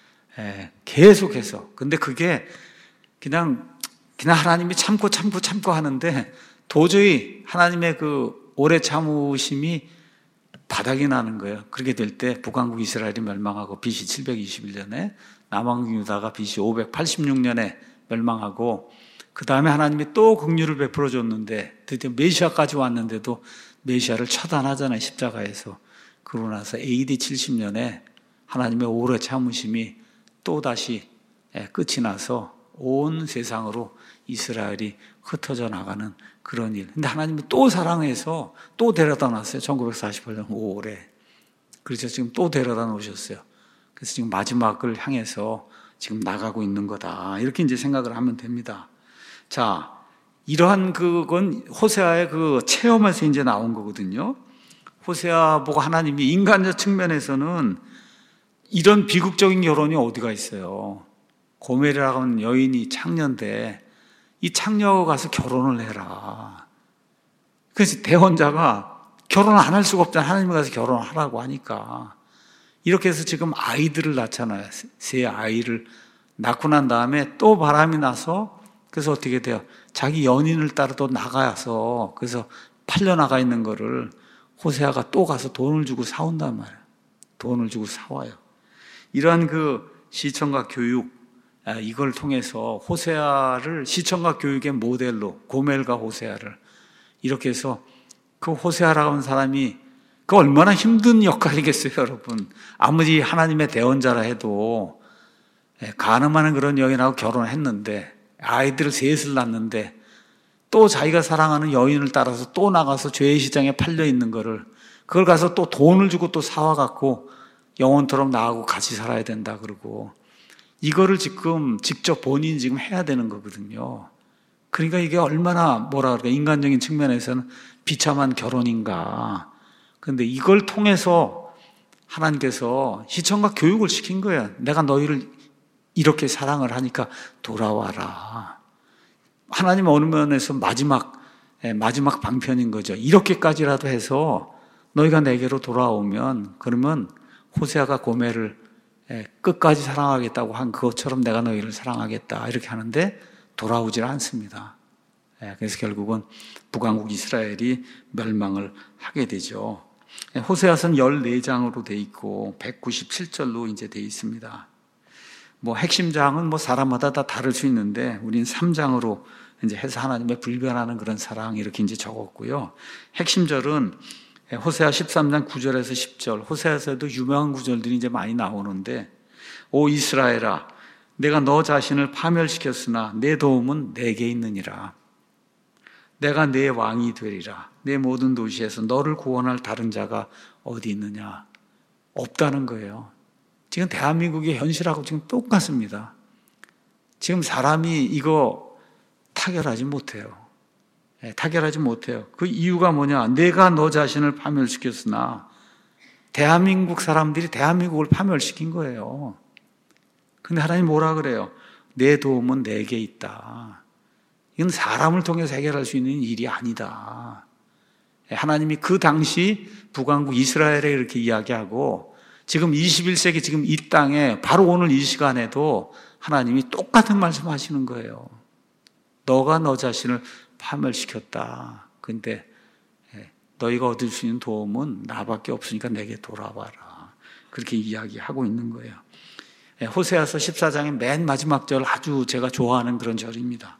계속해서. 근데 그게 그냥 하나님이 참고 하는데 도저히 하나님의 그 오래 참으심이 바닥이 나는 거예요. 그렇게 될 때 북왕국 이스라엘이 멸망하고 BC 721년에 남왕국 유다가 BC 586년에 멸망하고 그 다음에 하나님이 또 긍휼을 베풀어 줬는데 드디어 메시아까지 왔는데도 메시아를 처단하잖아요. 십자가에서. 그러고 나서 AD 70년에 하나님의 오래 참으심이 또다시 끝이 나서 온 세상으로 이스라엘이 흩어져 나가는 그런 일. 근데 하나님이 또 사랑해서 또 데려다 놨어요. 1948년 5월에. 그래서 지금 또 데려다 놓으셨어요. 그래서 지금 마지막을 향해서 지금 나가고 있는 거다. 이렇게 이제 생각을 하면 됩니다. 자, 이러한 그건 호세아의 그 체험에서 이제 나온 거거든요. 호세아 보고 하나님이 인간적 측면에서는 이런 비극적인 결혼이 어디가 있어요. 고멜이라고 하는 여인이 창녀인데 이 창녀가 가서 결혼을 해라. 그래서 대원자가 결혼 안 할 수가 없잖아요. 하나님이 가서 결혼을 하라고 하니까. 이렇게 해서 지금 아이들을 낳잖아요. 세 아이를 낳고 난 다음에 또 바람이 나서 그래서 어떻게 돼요? 자기 연인을 따라 또 나가서 그래서 팔려나가 있는 거를 호세아가 또 가서 돈을 주고 사온단 말이에요. 돈을 주고 사와요. 이러한 그 시청각 교육, 이걸 통해서 호세아를 시청각 교육의 모델로 고멜과 호세아를 이렇게 해서 그 호세아라고 하는 사람이 그 얼마나 힘든 역할이겠어요, 여러분. 아무리 하나님의 대언자라 해도 간음하는 그런 여인하고 결혼했는데 아이들을 셋을 낳는데 또 자기가 사랑하는 여인을 따라서 또 나가서 죄의 시장에 팔려 있는 거를 그걸 가서 또 돈을 주고 또 사와갖고 영원토록 나하고 같이 살아야 된다 그러고 이거를 지금 직접 본인이 지금 해야 되는 거거든요. 그러니까 이게 얼마나 뭐라 그럴까 인간적인 측면에서는 비참한 결혼인가. 그런데 이걸 통해서 하나님께서 시청각 교육을 시킨 거예요. 내가 너희를 이렇게 사랑을 하니까 돌아와라. 하나님 어느 면에서 마지막 방편인 거죠. 이렇게까지라도 해서 너희가 내게로 돌아오면 그러면 호세아가 고멜을 끝까지 사랑하겠다고 한 그것처럼 내가 너희를 사랑하겠다 이렇게 하는데 돌아오질 않습니다. 그래서 결국은 북왕국 이스라엘이 멸망을 하게 되죠. 호세아서는 14장으로 돼 있고 197절로 이제 돼 있습니다. 뭐 핵심장은 뭐 사람마다 다 다를 수 있는데 우린 3장으로 이제 해서 하나님의 불변하는 그런 사랑 이렇게 이제 적었고요. 핵심절은 호세아 13장 9절에서 10절, 호세아서에도 유명한 구절들이 이제 많이 나오는데 오 이스라엘아 내가 너 자신을 파멸시켰으나 내 도움은 내게 있느니라. 내가 내 왕이 되리라. 내 모든 도시에서 너를 구원할 다른 자가 어디 있느냐. 없다는 거예요. 지금 대한민국의 현실하고 지금 똑같습니다. 지금 사람이 이거 타결하지 못해요. 타결하지 못해요. 그 이유가 뭐냐? 내가 너 자신을 파멸시켰으나 대한민국 사람들이 대한민국을 파멸시킨 거예요. 근데 하나님 뭐라 그래요? 내 도움은 내게 있다. 이건 사람을 통해서 해결할 수 있는 일이 아니다. 하나님이 그 당시 북왕국 이스라엘에 이렇게 이야기하고 지금 21세기 지금 이 땅에 바로 오늘 이 시간에도 하나님이 똑같은 말씀 하시는 거예요. 너가 너 자신을 파멸시켰다. 근데 너희가 얻을 수 있는 도움은 나밖에 없으니까 내게 돌아와라. 그렇게 이야기하고 있는 거예요. 호세아서 14장의 맨 마지막 절 아주 제가 좋아하는 그런 절입니다.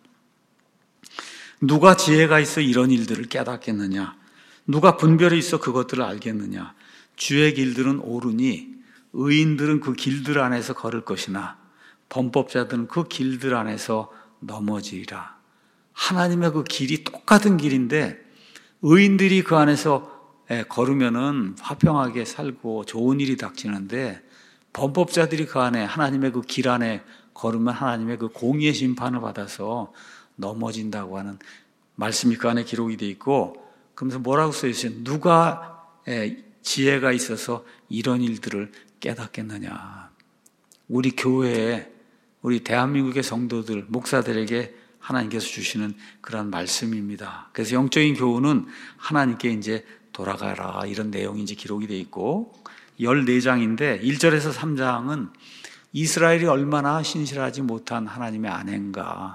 누가 지혜가 있어 이런 일들을 깨닫겠느냐? 누가 분별이 있어 그것들을 알겠느냐? 주의 길들은 옳으니 의인들은 그 길들 안에서 걸을 것이나 범법자들은 그 길들 안에서 넘어지리라. 하나님의 그 길이 똑같은 길인데 의인들이 그 안에서 걸으면은 화평하게 살고 좋은 일이 닥치는데 범법자들이 그 안에 하나님의 그 길 안에 걸으면 하나님의 그 공의의 심판을 받아서 넘어진다고 하는 말씀이 그 안에 기록이 되어 있고, 그러면서 뭐라고 써 있어요? 누가 지혜가 있어서 이런 일들을 깨닫겠느냐? 우리 교회에, 우리 대한민국의 성도들, 목사들에게 하나님께서 주시는 그런 말씀입니다. 그래서 영적인 교훈은 하나님께 이제 돌아가라, 이런 내용이 이제 기록이 되어 있고, 14장인데 1절에서 3장은 이스라엘이 얼마나 신실하지 못한 하나님의 아내인가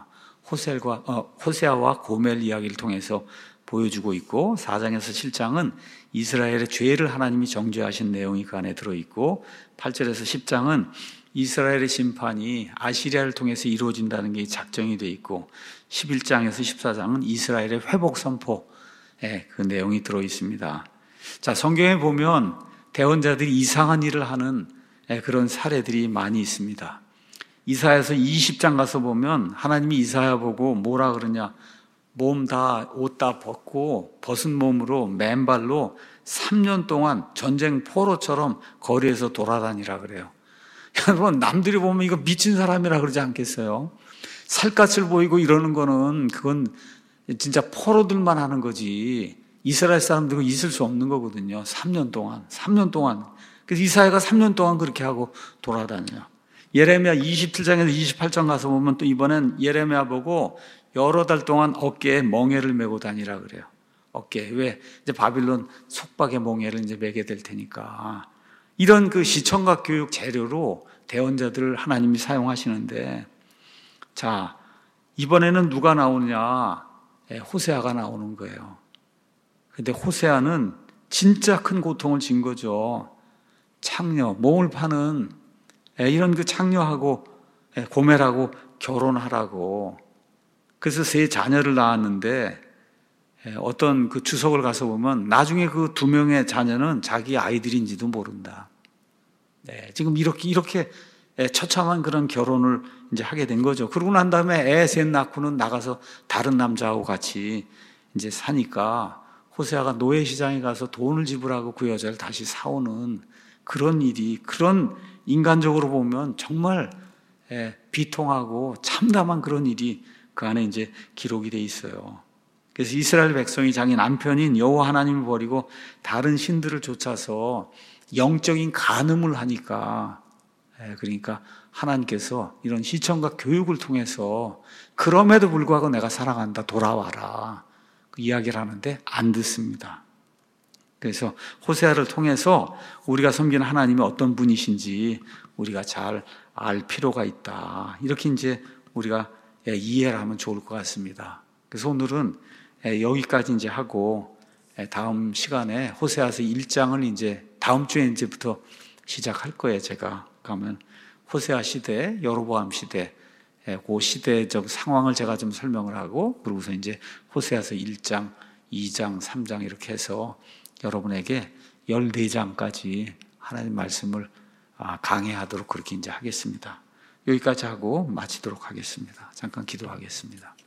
호세아와 고멜 이야기를 통해서 보여주고 있고, 4장에서 7장은 이스라엘의 죄를 하나님이 정죄하신 내용이 그 안에 들어있고, 8절에서 10장은 이스라엘의 심판이 아시리아를 통해서 이루어진다는 게 작정이 되어 있고, 11장에서 14장은 이스라엘의 회복 선포, 그 내용이 들어있습니다. 자, 성경에 보면 대언자들이 이상한 일을 하는 그런 사례들이 많이 있습니다. 이사야서 20장 가서 보면 하나님이 이사야 보고 뭐라 그러냐? 몸 다 옷 다 벗고 벗은 몸으로 맨발로 3년 동안 전쟁 포로처럼 거리에서 돌아다니라 그래요. 여러분, 남들이 보면 이거 미친 사람이라 그러지 않겠어요? 살갗을 보이고 이러는 거는 그건 진짜 포로들만 하는 거지 이스라엘 사람들은 있을 수 없는 거거든요. 3년 동안. 그래서 이사야가 3년 동안 그렇게 하고 돌아다녀요. 예레미야 27장에서 28장 가서 보면 또 이번엔 예레미야 보고 여러 달 동안 어깨에 멍에를 메고 다니라 그래요. 어깨에. 왜? 이제 바빌론 속박의 멍에를 이제 메게 될 테니까. 이런 그 시청각 교육 재료로 대언자들을 하나님이 사용하시는데, 자, 이번에는 누가 나오느냐? 호세아가 나오는 거예요. 근데 호세아는 진짜 큰 고통을 진 거죠. 창녀, 몸을 파는 이런 그 창녀하고 고멜하고 결혼하라고. 그래서 3 자녀를 낳았는데 어떤 그 주석을 가서 보면 나중에 그 2명의 자녀는 자기 아이들인지도 모른다. 지금 이렇게 처참한 그런 결혼을 이제 하게 된 거죠. 그러고 난 다음에 애 셋 낳고는 나가서 다른 남자하고 같이 이제 사니까 호세아가 노예시장에 가서 돈을 지불하고 그 여자를 다시 사오는 그런 일이, 그런 인간적으로 보면 정말 비통하고 참담한 그런 일이 그 안에 이제 기록이 돼 있어요. 그래서 이스라엘 백성이 자기 남편인 여호와 하나님을 버리고 다른 신들을 쫓아서 영적인 간음을 하니까, 그러니까 하나님께서 이런 시청각 교육을 통해서 그럼에도 불구하고 내가 사랑한다, 돌아와라, 그 이야기를 하는데 안 듣습니다. 그래서 호세아를 통해서 우리가 섬기는 하나님이 어떤 분이신지 우리가 잘 알 필요가 있다, 이렇게 이제 우리가 이해를 하면 좋을 것 같습니다. 그래서 오늘은 여기까지 이제 하고 다음 시간에 호세아서 1장을 이제 다음 주에 이제부터 시작할 거예요. 제가 가면 호세아 시대, 여로보암 시대, 그 시대적 상황을 제가 좀 설명을 하고, 그러고서 이제 호세아서 1장, 2장, 3장 이렇게 해서 여러분에게 14장까지 하나님 말씀을 강해하도록 그렇게 이제 하겠습니다. 여기까지 하고 마치도록 하겠습니다. 잠깐 기도하겠습니다.